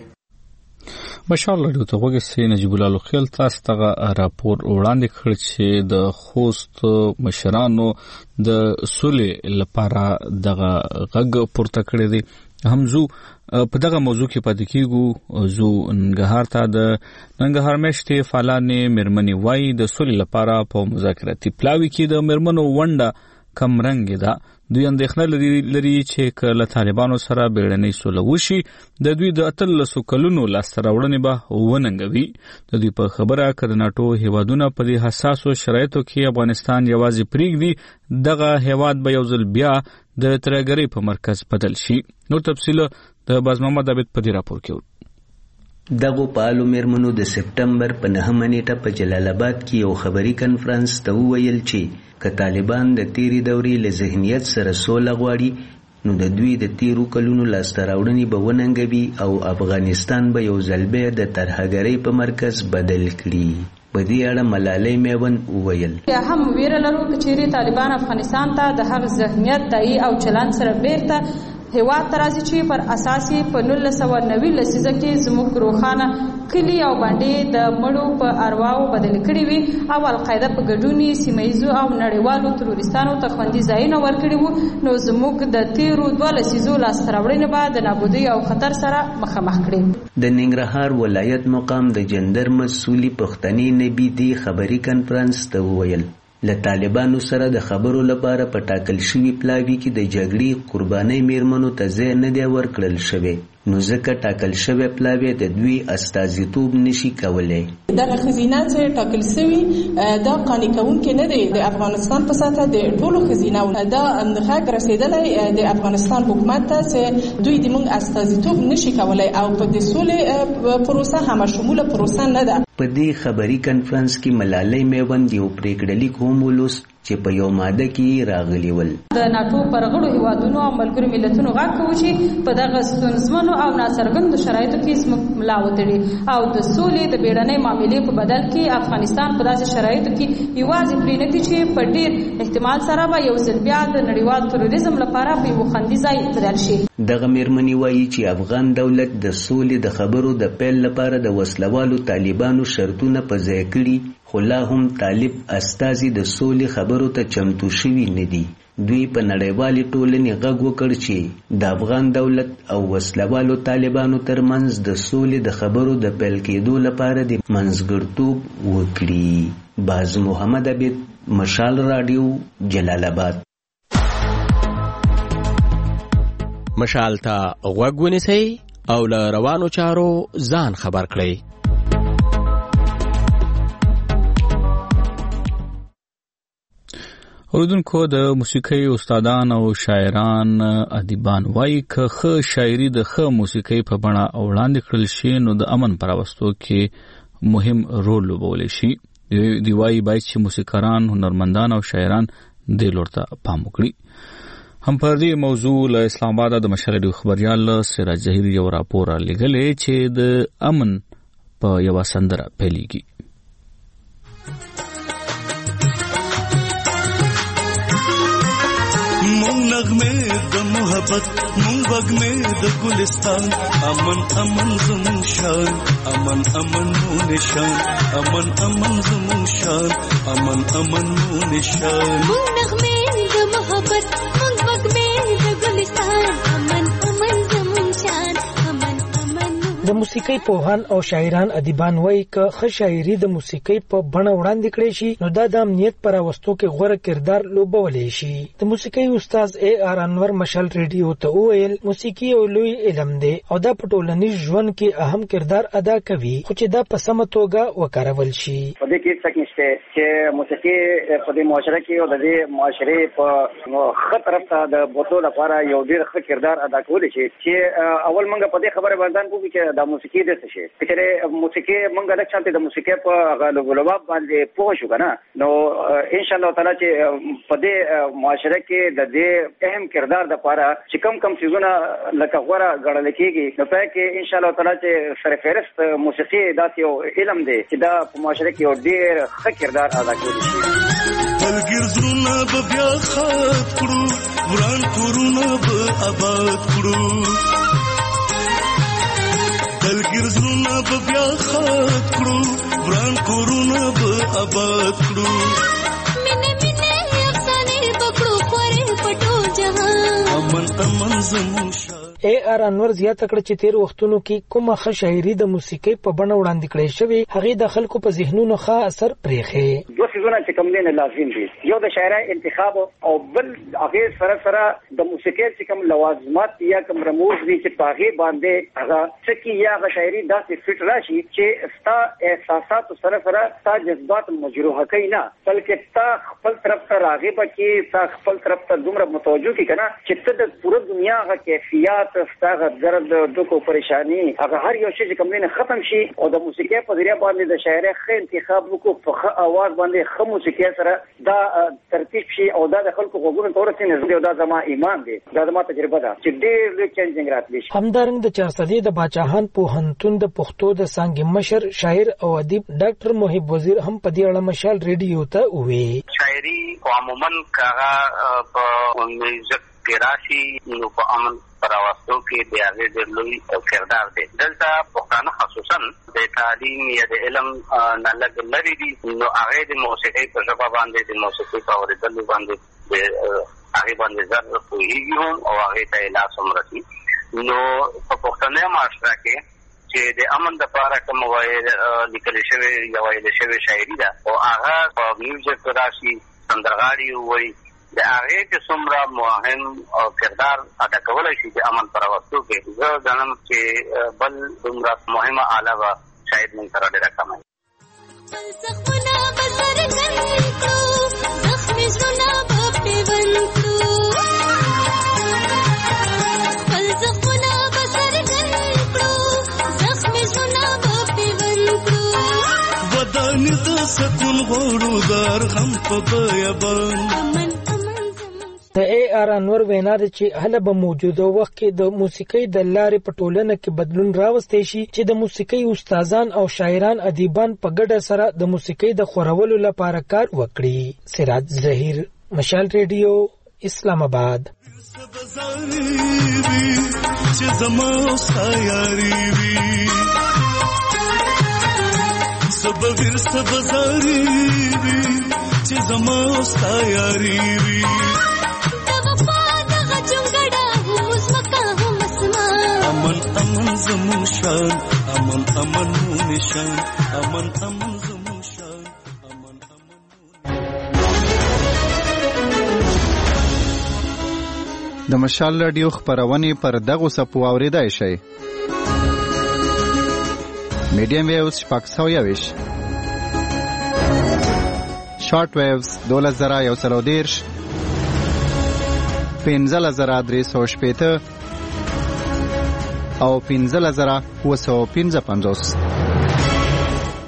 [SPEAKER 1] مشال رادیو ته وګورئ نجیب الله لوخیل تاسو ته راپور وړاندې کړ چې د خوست مشرانو د سولې لپاره دغه غږ پورته کړی دی. همزو په دغه موضوع کې پاتې کیږو زو ننګرهار ته د ننګرهار مشتې فعالانې مېرمنې وایي د سولې لپاره په مذاکراتي پلاوي کې د مېرمنو ونډه کم رنګ ده. دوی اندېښنه لري چې کله طالبانو سره بیړنۍ سوله وشي د دوی د 13 کلونو لاسته راوړنې به وننګوي. د دوی په خبره که د ناټو هیوادونه په دې حساسو شرایطو کې افغانستان یوازې پرېږدي دغه هیواد به یو ځل بیا د ترهګرۍ په مرکز بدل شي. نور تفصیل د باز محمد عابد په دې راپور کې.
[SPEAKER 25] دغه پالو مېرمنو د سپټمبر په 9 نیټه په جلال آباد کې یو خبري کنفرانس ته وویل چې که طالبان د تیری دورې له ذهنیت سره سوله غواړي نو د دوی د تیرو کلونو لاسته راوړنې به وننګوي او افغانستان به یو ځل بیا د ترهګرۍ په مرکز بدل کړي. په دې اړه ملالۍ میون وویل
[SPEAKER 26] هم ویره لرو چې چیرې طالبان افغانستان ته د هغه ذهنیت دای او چلند سره بیرته هیواد ته راځي چې پر اساس په 1990 لسیزه کې زموږ روخانه کلی او باندې د مړو په ارواو بدل کړي وي او القاعده په ګډونی سیمایزو او نړیوالو تروریستانو ته خوندي ځایونه ورکړي وو نو زموږ د تیرو 2 لسیزو لاسته راوړنې به د نابودۍ او خطر سره مخامخ کړي.
[SPEAKER 25] د ننګرهار ولایت مقام د جندر مسؤلی پښتني نبی دی خبري کنفرانس ته وویل له طالبانو سره د خبرو لپاره په ټاکل شوي پلاوي کې د جګړې قربانۍ میرمنو ته ځای نه دی ورکړل شوی نو ځکه ټاکل شوی پلاوی د دوی استازیتوب نشي کولی.
[SPEAKER 27] دغه خزینه چې ټاکل شوی دا قانع کوونکی نه دی د افغانستان په ساته د ټولو خزینه دا غږ رسیدلی د افغانستان حکومت ته چې دوی د موږ استازیتوب نشي کولی او په د سولې پروسه هم شموله پروسه نه ده.
[SPEAKER 25] په دې خبري کنفرانس کې ملالۍ میوند یو پریکړه لیک هم ولوست چې په یو ماده کې راغلي ول.
[SPEAKER 26] د ناتو پر غړو هیوادونو او ملګرو ملتونو غږ کوي چې په دغه ستونزمنو او ناڅرګندو شرایطو کې زموږ ملا وتړي او د سولې د بیړنۍ معاملې په بدل کې افغانستان په داسې شرایطو کې یوازې پرېنږدي چې په ډېر احتمال سره به یو ځل بیا د نړیوال تروریزم لپاره په یو خندي ځای بدل شي.
[SPEAKER 25] دغه میرمنې وایي چې افغان دولت د سولې د خبرو د پیل لپاره د وسلوالو طالبانو شرطونه په ځای کړي، خو لا هم طالب استازي د سولې خبرو ته چمتو شوي نه دي. دوی په نړیوالې ټولنې غږ وکړ چې د افغان دولت او وسلوالو طالبانو ترمنځ د سولې د خبرو د پیل کېدو لپاره د منځګړتوب وکړي. باز محمد عبید، مشال راډیو، جلال آباد.
[SPEAKER 2] مشال ته غوږ ونیسئ او له روانو چارو ځان خبر کړئ.
[SPEAKER 1] اوریدونکو، د موسیقۍ استادان او شاعران ادیبان وایي که ښه شاعري د ښه موسیقۍ په بڼه وړاندې کړل شي نو د امن په راوستو کې مهم رول لوبولی شي. دی وایي باید چې موسیقاران، هنرمندان او شاعران دې لور ته پام وکړي. هم پر دې موضوع له اسلام آباد د مشال ریډیو خبريال سراج جهیر یو راپور لګلې چې د امن په یو سندره پیلېږي.
[SPEAKER 4] مون نغمه د محبت، مون وږمه د ګلستان، امن امن زمون شان، امن امن مو نشان، امن امن زمون شان، امن امن مو نشان.
[SPEAKER 5] مون نغمه د محبت، مون وږمه د ګلستان، امن امن زمون شان، امن امن.
[SPEAKER 7] د موسیقۍ پوهان او شاعران ادیبان وایي که ښه شاعري د موسیقۍ په بڼه وړاندې کړی شي نو دا د امنیت پر راوستو کې غوره کردار لوبولی شي. د موسیقۍ استاد اے آر انور مشال ریډیو ته وویل موسیقي یو لوی علم دی او دا په ټولنیز ژوند کې اهم کردار ادا کوي، خو چې دا په سمه توګه وکارول شي.
[SPEAKER 20] په دې کې څه نشته چې موسیقي په دې معاشره کې او د دې معاشرې په ښه طرف ته د بوتلو لپاره یو ډېر ښه کردار ادا کولی شي. چې اول موږ په دې خبره باندې کوو چې د موسیقي د څه شي چې موسیقي موږ د چانته د موسیقي په غلوباب باندې پوه شو کنه، نو ان شاء الله تعالی چې په دې معاشره کې د دې اهم کردار د لپاره چې کم سيزونه لکه غوړه غړل کېږي نو پای کې ان شاء الله تعالی چې سرفهرست موسیقي داسې یو علم دی چې دا په معاشره کې یو ډېر ښه کردار ادا کوي.
[SPEAKER 4] بلګر زړونه به بیا خاط کړو، وران کورونه به آباد کړو، بلګر زړونه به بیا خاط کړو، وران کورونه به آباد کړو.
[SPEAKER 5] مینه مینه افسانې پکړو پرې پټو جهان، امن امن زمون شان.
[SPEAKER 7] اے آر انور زیاته کړه چې تیر وختونو کې کومه ښه شاعري د موسیقۍ په بڼه وړاندې کړې شوې هغې د خلکو په ذهنونو ښه اثر پرېښی.
[SPEAKER 20] دوه څیزونه چې کوم دي لازم دي، یو د شاعرۍ انتخاب او بل هغې سره سره د موسیقۍ چې کوم لوازمات یا کوم رموز دي چې په هغې باندې هغه څه کې یا هغه شاعري داسې فټ راشي چې ستا احساساتو سره سره ستا جذبات مجروحه کوي نه، بلکې تا خپل طرف ته راغبه کې تا خپل طرف ته دومره متوجه کړي که نه چې ته د پوره دنیا هغه کیفیات ستاغه درد دکو پریشانی هغه هر یو شی چې کوم نه ختم شي او د موسیقۍ په ذریعہ باندې د شاعرۍ ښه انتخاب وکړو، په ښه اواز باندې ښه موسیقۍ سره دا ترتیب شي او دا د خلکو غوږونو ته ورسېږي. دا زما ایمان دی، دا زما تجربه ده چې ډېر لوی چینجنګ راتلی شي.
[SPEAKER 7] همدارنګه د چارسدې د باچاهان پوهنتون د پښتو د څانګې مشر شاعر او ادیب ډاکټر محب وزیر هم په دې اړه مشال ریډیو ته وویل
[SPEAKER 21] شاعري عموما کاغه په میوزیک کې راشي نو په امن پراوستو کې د هغه ډېر لوی کردار دی. دلته پښتانه خصوصا د تعلیم یا د علم نه لږ لرې دي نو هغه د موسیقۍ په ژبه باندې د موسیقۍ په اورېدلو باندې هغه باندې زر پوهېږي هم او هغې ته یې لاس هم رسي. نو په پښتني معاشره کې چې د امن دپاره کوم لیکل شوې یا ویل شوې شاعري ده او هغه په میوزیک راشي سندرغاړي ووایي د هغې چې څومره مهم کردار ادا کولی شي د امن په راوستو کې زه ګڼم چې بل دومره مهمه آله به شاید موږ سره ډېره کمه وي.
[SPEAKER 4] ودانې د سکون غوړو دار غم په بیابان
[SPEAKER 7] د AR انور وینا ده چې هله به موجوده وخت کې د موسیقۍ د لارې په ټولنه کې بدلون راوستي شي چې د موسیقۍ استادان او شاعران ادیبان په ګډه سره د موسیقۍ د خورولو لپاره کار وکړي. سراج ظهیر، مشال ریډیو، اسلام آباد.
[SPEAKER 4] چې زما سایاري وي سبویر سبزاري وي چې زما سایاري وي امن امن زمون شان امن امن نشان امن امن زمون شان امن امن.
[SPEAKER 3] د مشال رادیو خبرونه پر دغه سپو اوریدای شي. میډیم ویوز 620، شارټ ویوز 2130، 15380 او 15755.